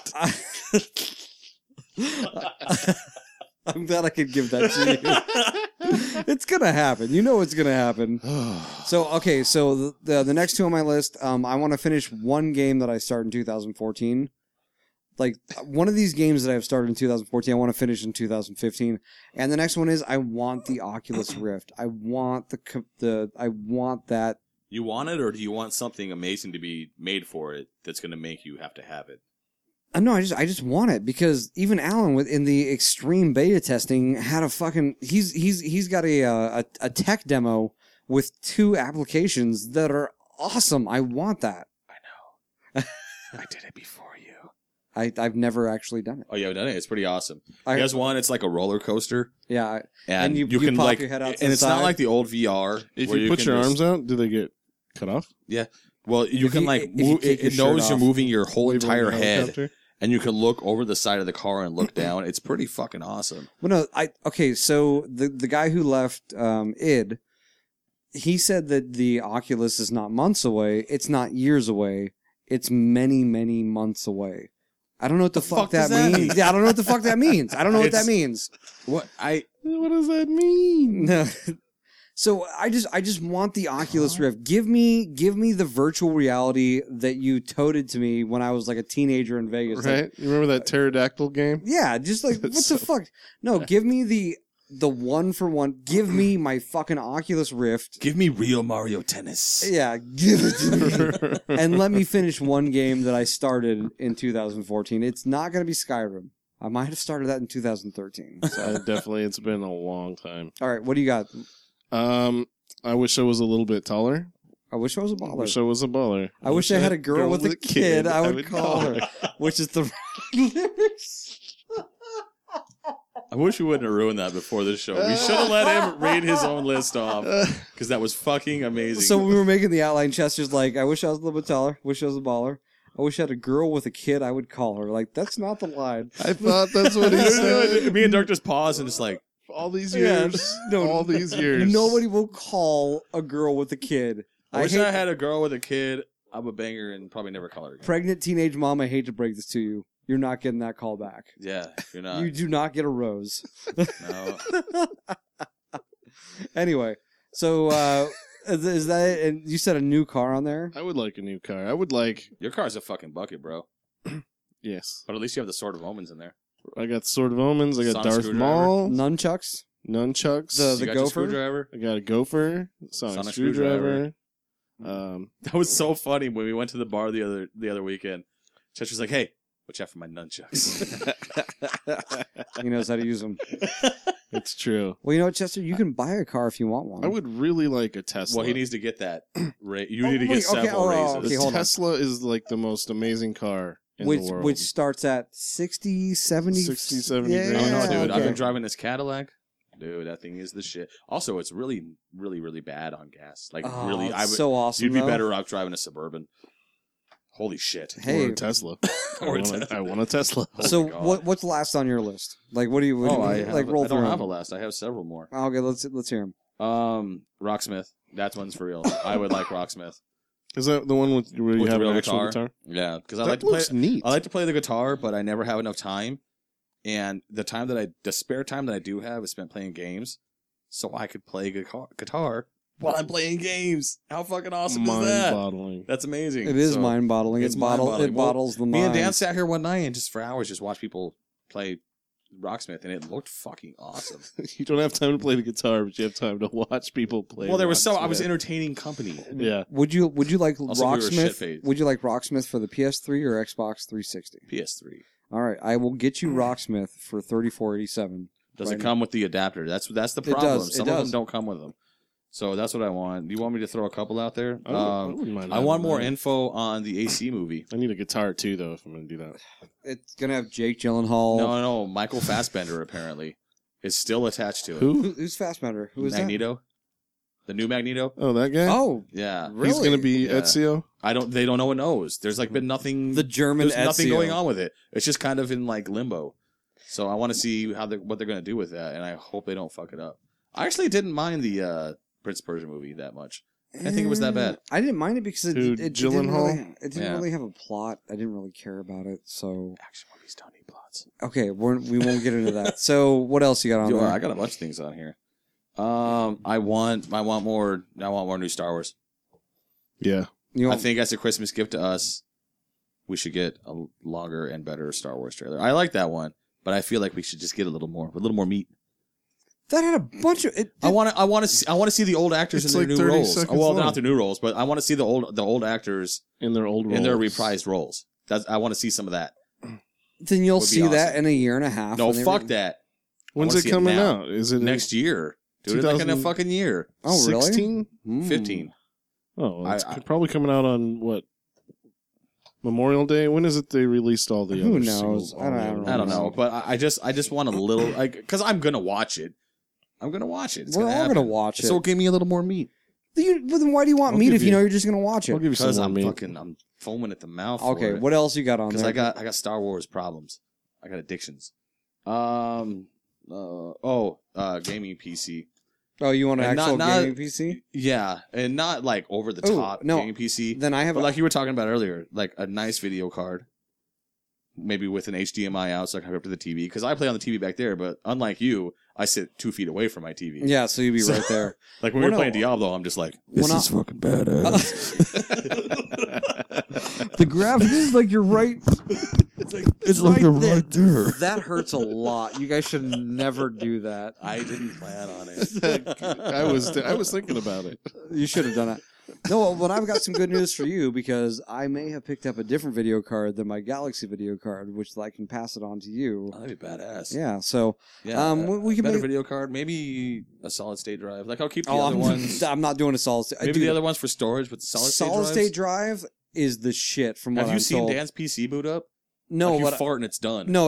I'm glad I could give that to you. It's gonna happen. You know it's gonna happen. So okay, so the next 2 on my list, I want to finish one game that I started in 2014. Like one of these games that I've started in 2014, I want to finish in 2015. And the next one is I want the Oculus Rift. I want I want that. You want it, or do you want something amazing to be made for it that's going to make you have to have it? No, I just want it because even Alan in the extreme beta testing had a fucking he's got a tech demo with 2 applications that are awesome. I want that. I know. I did it before you. I've never actually done it. Oh, yeah, I've done it. It's pretty awesome. I- You guys want? It's like a roller coaster, Yeah, and you can pop like, your head out to and the it's not side. like the old VR. If where you put can your just- arms out, do they get cut off? Yeah. Well, you If can you- like if you move. take your It knows shirt you're off. moving your whole Leave it on entire the head, helicopter? and you can look over the side of the car and look down. It's pretty fucking awesome. Well, no, okay. So the guy who left id, he said that the Oculus is not months away. It's not years away. It's many, many months away. I don't know what the fuck that does that means. mean? Yeah, I don't know what the fuck that means. I don't know what that It's- means. What I What does that mean? No. So I just want the Oculus Rift. Give me the virtual reality that you toted to me when I was like a teenager in Vegas. Like, Right? You remember that pterodactyl game? yeah, just like what So- the fuck? No, give me the 1-for-1. Give me my fucking Oculus Rift. Give me real Mario Tennis. Yeah, give it to me. And let me finish one game that I started in 2014. It's not going to be Skyrim. I might have started that in 2013. So. Definitely, it's been a long time. All right, what do you got? I wish I was a little bit taller. I wish I was a I baller. wish I was a baller. I wish I had a girl with a kid. I would call her. Which is the lyrics. I wish we wouldn't have ruined that before this show. We should have let him read his own list off because that was fucking amazing. So when we were making the outline, Chester's like, I wish I was a little bit taller. Wish I was a baller. I wish I had a girl with a kid. I would call her. Like, that's not the line. I thought that's what he said. Me and Dirk just paused and just like, All these Yeah, years. no, all these years. Nobody will call a girl with a kid. I wish hate- I had a girl with a kid. I would bang her and probably never call her again. Pregnant teenage mom, I hate to break this to you. You're not getting that call back. Yeah, you're not. You do not get a rose. No. Anyway, so is that it? And you said a new car on there? I would like a new car. I would like, Your car's a fucking bucket, bro. yes. But at least you have the Sword of Omens in there. I got Sword of Omens. I got Sonic Darth screwdriver. Maul. Nunchucks? Nunchucks. The You got your gopher? screwdriver? I got a gopher. Sonic Sonic screwdriver. That was so funny when we went to the bar the other weekend. Chester's like, "Hey, watch out for my nunchucks." He knows how to use them. It's true. Well, you know what, Chester? You can buy a car if you want one. I would really like a Tesla. Well, he needs to get that. You Oh, need to wait, get okay, several raises. okay, The hold on. Tesla is like the most amazing car in the world. Which starts at 60, 70? 60, 70 Yeah, grand. Oh no, dude! I've okay. been driving this Cadillac. Dude, that thing is the shit. Also, it's really, really, really bad on gas. Like, Oh, really, it's I would. so awesome. You'd be though. better off driving a Suburban. Holy shit! Hey, Or a Tesla. Or a I want a Tesla. so my God. what's last on your list? Like, what do you? Oh, I like roll I don't through have a them. list. I have several more. Okay, let's hear them. Rocksmith. That one's for real. I would like Rocksmith. Is that the one where you With the have an real actual guitar? Yeah, because I That like to play. looks neat. I like to play the guitar, but I never have enough time. And the spare time that I do have is spent playing games, so I could play guitar while I'm playing games. How fucking awesome is that? Mind-boggling. That's amazing. It is So, mind-bottling. it's It mind-boggling. Well, bottles the mind. Me and Dan sat here one night and just for hours just watched people play Rocksmith, and it looked fucking awesome. You don't have time to play the guitar, but you have time to watch people play. Well, I was Rocksmith. entertaining company. Yeah. Would you like Also, we were Rocksmith? shit-faced. Would you like Rocksmith for the PS3 or Xbox 360? PS3. All right, I will get you Rocksmith for $34.87. Does Right it come with the adapter? That's the It problem. does, it Some of does. them don't come with them. So that's what I want. Do you want me to throw a couple out there? I wouldn't mind I want having more that. info on the AC movie. I need a guitar too, though, if I'm going to do that. It's gonna have Jake Gyllenhaal. No, Michael Fassbender apparently is still attached to it. Who? Who's Fassbender? Who is Magneto? The new Magneto? Oh, that guy? that? Oh, Yeah. really? He's going to be Yeah. Ezio? They don't know what knows. There's like been nothing. the German There's nothing Ezio. going on with it. It's just kind of in like limbo. So I want to see what they're going to do with that, and I hope they don't fuck it up. I actually didn't mind the Prince of Persia movie that much. I think it was that bad. I didn't mind it because it Who, didn't Gyllenhaal? really, it didn't Yeah. really have a plot. I didn't really care about it. So Action movies don't need plots. okay, we won't get into that. So what else you got on Yo, there? I got a bunch of things on here. I want more new Star Wars. Yeah. You I want- think as a Christmas gift to us, we should get a longer and better Star Wars trailer. I like that one, but I feel like we should just get a little more meat. that had a bunch of. I want to see the old actors It's in their like new 30 roles. seconds Well, long. not their new roles, but I want to see the old actors In their old roles. in their reprised roles. I want to see some of that. Then you'll would be see that awesome. in a year and a half. No, when they fuck re- that. When's wanna it see it coming now. out? Is it Next year, dude, like in a 2000 fucking year. Oh, really? 16? 15. Oh, it's I- probably coming out on what? Memorial Day? When is it they released all the Who other knows? singles? I I don't know, but I just want a little, like, because I'm gonna watch it. I'm gonna watch it. It's We're all happen. gonna watch it. So give me a little more meat. But then why do you want I'll meat give if you you- know you're just gonna watch it? I'll give you some Because more meat. I'm foaming at the mouth. Okay, what else you got on Because there? I got Star Wars problems. I got addictions. Gaming PC. Oh, you want an And actual not- gaming PC? Yeah, and not like over the Ooh, top no. gaming PC. Then I have. But like you were talking about earlier, like a nice video card, maybe with an HDMI out so I can hook up to the TV. Because I play on the TV back there, but unlike you, I sit 2 feet away from my TV. yeah, so you'd be So- right there. Like when Well, we were no. playing Diablo, I'm just like, Well, this not- is fucking badass. The graphics is like you're right. It's like right there. That hurts a lot. You guys should never do that. I didn't plan on it. I was thinking about it. You should have done it. No, but I've got some good news for you because I may have picked up a different video card than my Galaxy video card, which I can pass it on to you. Oh, that'd be badass. Yeah, so Yeah, we can better make. video card, maybe a solid state drive. Like I'll keep the other ones. I'm not doing a solid state. Maybe the other ones for storage, but the solid state drive is the shit. From what Have you I'm seen told. Dan's PC boot up? No, like you but fart and it's done. no.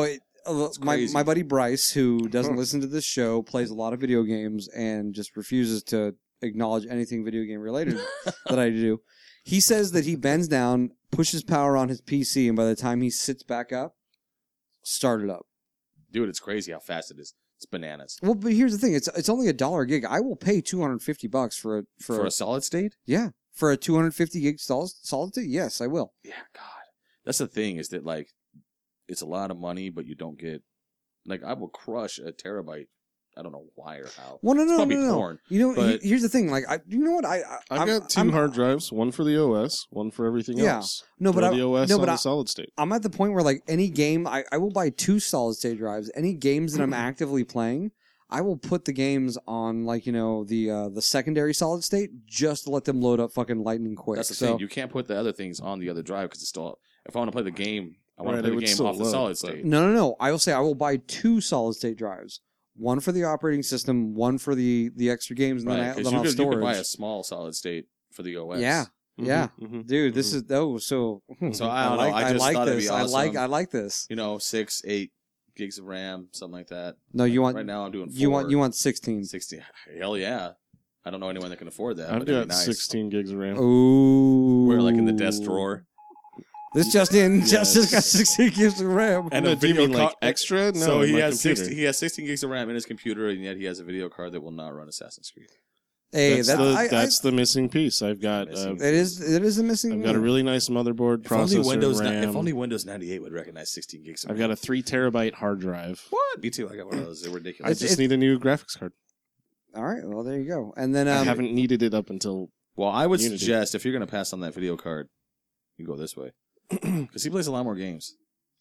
My crazy. buddy Bryce, who doesn't listen to this show, plays a lot of video games and just refuses to acknowledge anything video game related that I do. He says that he bends down, pushes power on his PC, and by the time he sits back up, start it up. Dude, it's crazy how fast it is. It's bananas. Well, but here's the thing: it's only $1 a gig. I will pay $250 for A solid state? yeah, for a 250 gig solid state. Yes, I will. Yeah, God. That's the thing is that, like, it's a lot of money, but you don't get... Like, I will crush a terabyte. I don't know why or how. Well, It's no. probably porn. You know, but- here's the thing. Like, you know what? I've got 2 hard drives, one for the OS, one for everything Yeah. else. No, but Throw I- the OS no, on but the I- solid state. I'm at the point where, like, any game, I will buy 2 solid state drives. Any games that I'm actively playing, I will put the games on, like, you know, the secondary solid state just to let them load up fucking lightning quick. That's the so, thing. You can't put the other things on the other drive because it's still... If I want to play the game, I want Right, to it play would the game still off the load, solid but- state. No. I will say I will buy 2 solid state drives. One for the operating system, one for the extra games, and Right, then because I'll have you storage. could buy a small solid state for the OS. Yeah. Yeah. Mhm. Dude, this is so. So I don't know. I just like thought it'd this. be awesome. I like this. You know, 6, 8 gigs of RAM, something like that. No, you want Right now I'm doing 4. you want 16. 16. Hell yeah. I don't know anyone that can afford that. I've but it'd be got nice. 16 gigs of RAM. Ooh, We're like in the desk drawer. This Justin Yes. just got 16 gigs of RAM. And No, a do you video mean like card- extra? No, so in he my has computer. 60. He has 16 gigs of RAM in his computer, and yet he has a video card that will not run Assassin's Creed. Hey, That's the missing piece. I've got Missing. it is a missing. I've got a really nice motherboard, If only, processor, RAM. if only Windows 98 would recognize 16 gigs of I've RAM. got a 3 terabyte hard drive. What? Me too. I got one of those. They're I ridiculous. just need a new graphics card. All right, well there you go. And then I haven't needed it up until Well, I would Unity. suggest if you're going to pass on that video card, you go this way. Because he plays a lot more games.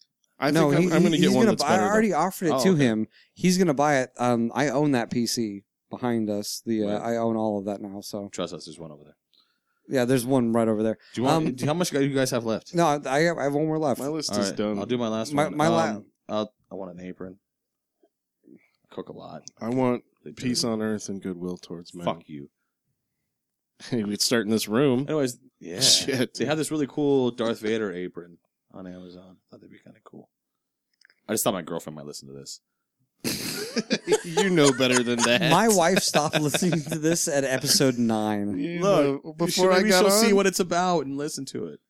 I no, think I'm going to get one that's I better. already offered it Oh, to okay. him. He's going to buy it. I own that PC behind us. Right. I own all of that now. So Trust us, there's one over there. yeah, there's one right over there. Do you want? how much do you guys have left? No, I have one more left. My list All is right, done. I'll do my last My- one. my la- I want an apron. Cook a lot. I want They do. peace on earth and goodwill towards men. Fuck you. We'd start in this room. Anyways, yeah. Shit. They have this really cool Darth Vader apron on Amazon. I thought that'd be kind of cool. I just thought my girlfriend might listen to this. You know better than that. My wife stopped listening to this at episode 9. You know, before I maybe got she'll on, see what it's about and listen to it.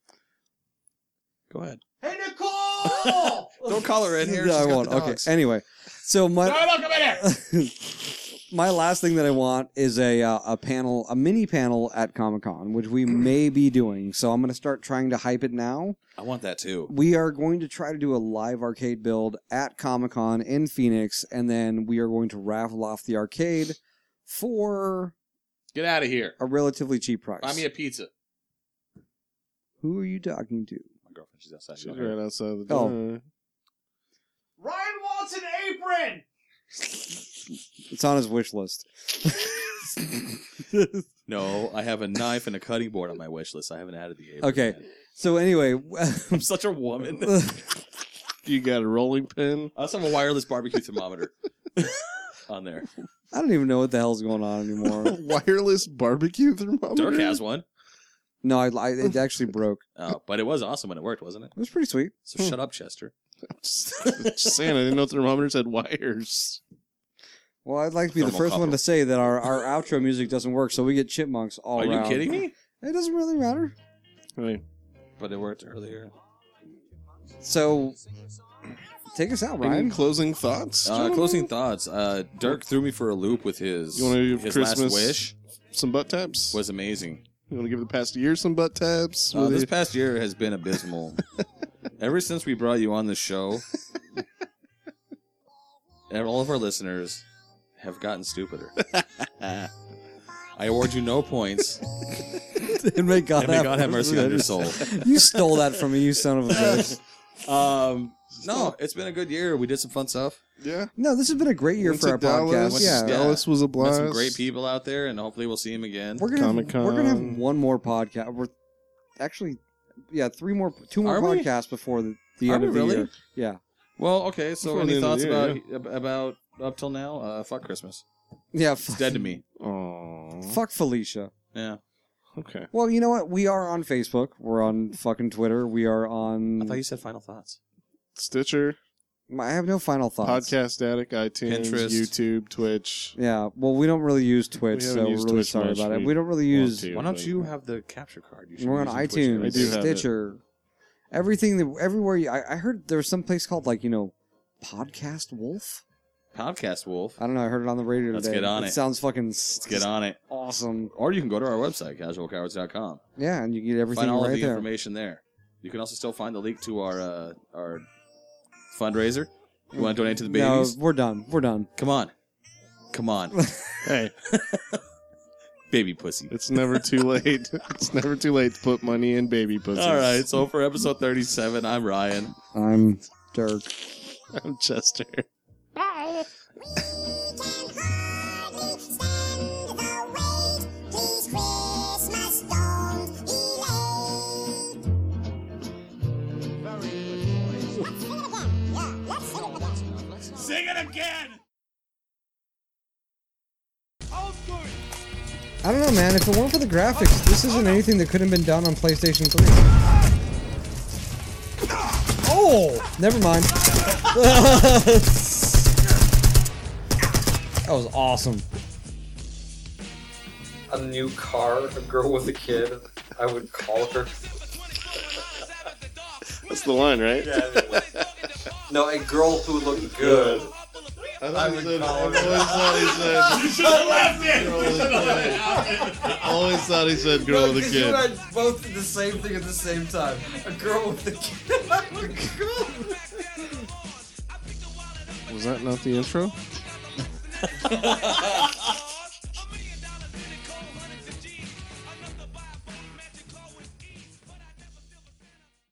Go ahead. Hey, Nicole! Don't call her in here. No, She's I got won't. the Okay. dogs. Anyway, so my No, come in here! my last thing that I want is a panel, a mini panel at Comic-Con, which we may be doing. So I'm going to start trying to hype it now. I want that too. We are going to try to do a live arcade build at Comic-Con in Phoenix, and then we are going to raffle off the arcade for Get out of here. a relatively cheap price. Buy me a pizza. Who are you talking to? My girlfriend, she's outside. She's Go ahead. right outside the Oh. door. Ryan wants an apron! It's on his wish list. No, I have a knife and a cutting board on my wish list. I haven't added the apron. Okay. yet. So anyway, I'm such a woman. You got a rolling pin? I also have a wireless barbecue thermometer on there. I don't even know what the hell's going on anymore. Wireless barbecue thermometer? Dirk has one. No, it actually broke. Oh, but it was awesome when it worked, wasn't it? It was pretty sweet. So shut up, Chester. Just saying, I didn't know thermometers had wires. Well, I'd like to be the first Thermocouple. one to say that our outro music doesn't work, so we get chipmunks all Are around. you kidding me? It doesn't really matter. Right. But it worked earlier. So, take us out, Any Ryan. closing thoughts? gentlemen? Closing thoughts. Dirk threw me for a loop with his, You wanna do his Christmas last wish. Some butt taps? Was amazing. You want to give the past year some butt taps? This past year has been abysmal. Ever since we brought you on the show, and all of our listeners have gotten stupider. I award you no points, And may God, and may God have mercy on your soul. You stole that from me, you son of a bitch. No, it's been a good year. We did some fun stuff. Yeah. No, this has been a great year Went for to our Dallas. podcast. Yeah. Dallas was a Met blast. some great people out there, and hopefully we'll see them again. We're gonna Comic-Con. have one more podcast. We're actually, two more Are we? podcasts before the Are end we of the really? year. Yeah, Well, okay. So, Before the any end of thoughts the year, about up till now? Fuck Christmas. yeah. It's dead to me. Aww. Fuck Felicia. Yeah. Okay. Well, you know what? We are on Facebook. We're on fucking Twitter. We are on. I thought you said final thoughts. Stitcher, I have no final thoughts. Podcast Addict, iTunes, Pinterest. YouTube, Twitch. Yeah. Well, we don't really use Twitch, We so haven't we're used really Twitch sorry much. about it. We We don't really want use. to. Why don't but- you have the capture card? You should We're on be using Twitch iTunes, I do have it. Stitcher, everything. Everywhere. I heard there was some place called Podcast Wolf. Podcast Wolf. I don't know. I heard it on the radio Let's today. get on it. Sounds fucking. Let's get on it. Awesome. Or you can go to our website, casualcowards.com. Yeah, and you get everything Find all right of the there. information there. You can also still find the link to our fundraiser. You want to donate to the babies? No, we're done. We're done. Come on. Come on. Hey, Baby pussy. it's never too late. It's never too late to put money in baby pussies. All right. So for episode 37, I'm Ryan. I'm Dirk. I'm Chester. We can hardly stand the wait. Please, Christmas, don't be late. Let's sing it again. Yeah, let's sing it again. Sing it again! I don't know, man. If it weren't for the graphics, this isn't anything that couldn't have been done on PlayStation 3. Oh! Never mind. That was awesome. A new car, a girl with a kid, I would call her. That's the line, right? No, a girl who looked good. I would call her. Always thought he said girl with a kid. both did the same thing at the same time. A girl with a kid. I would call her. Was that not the intro?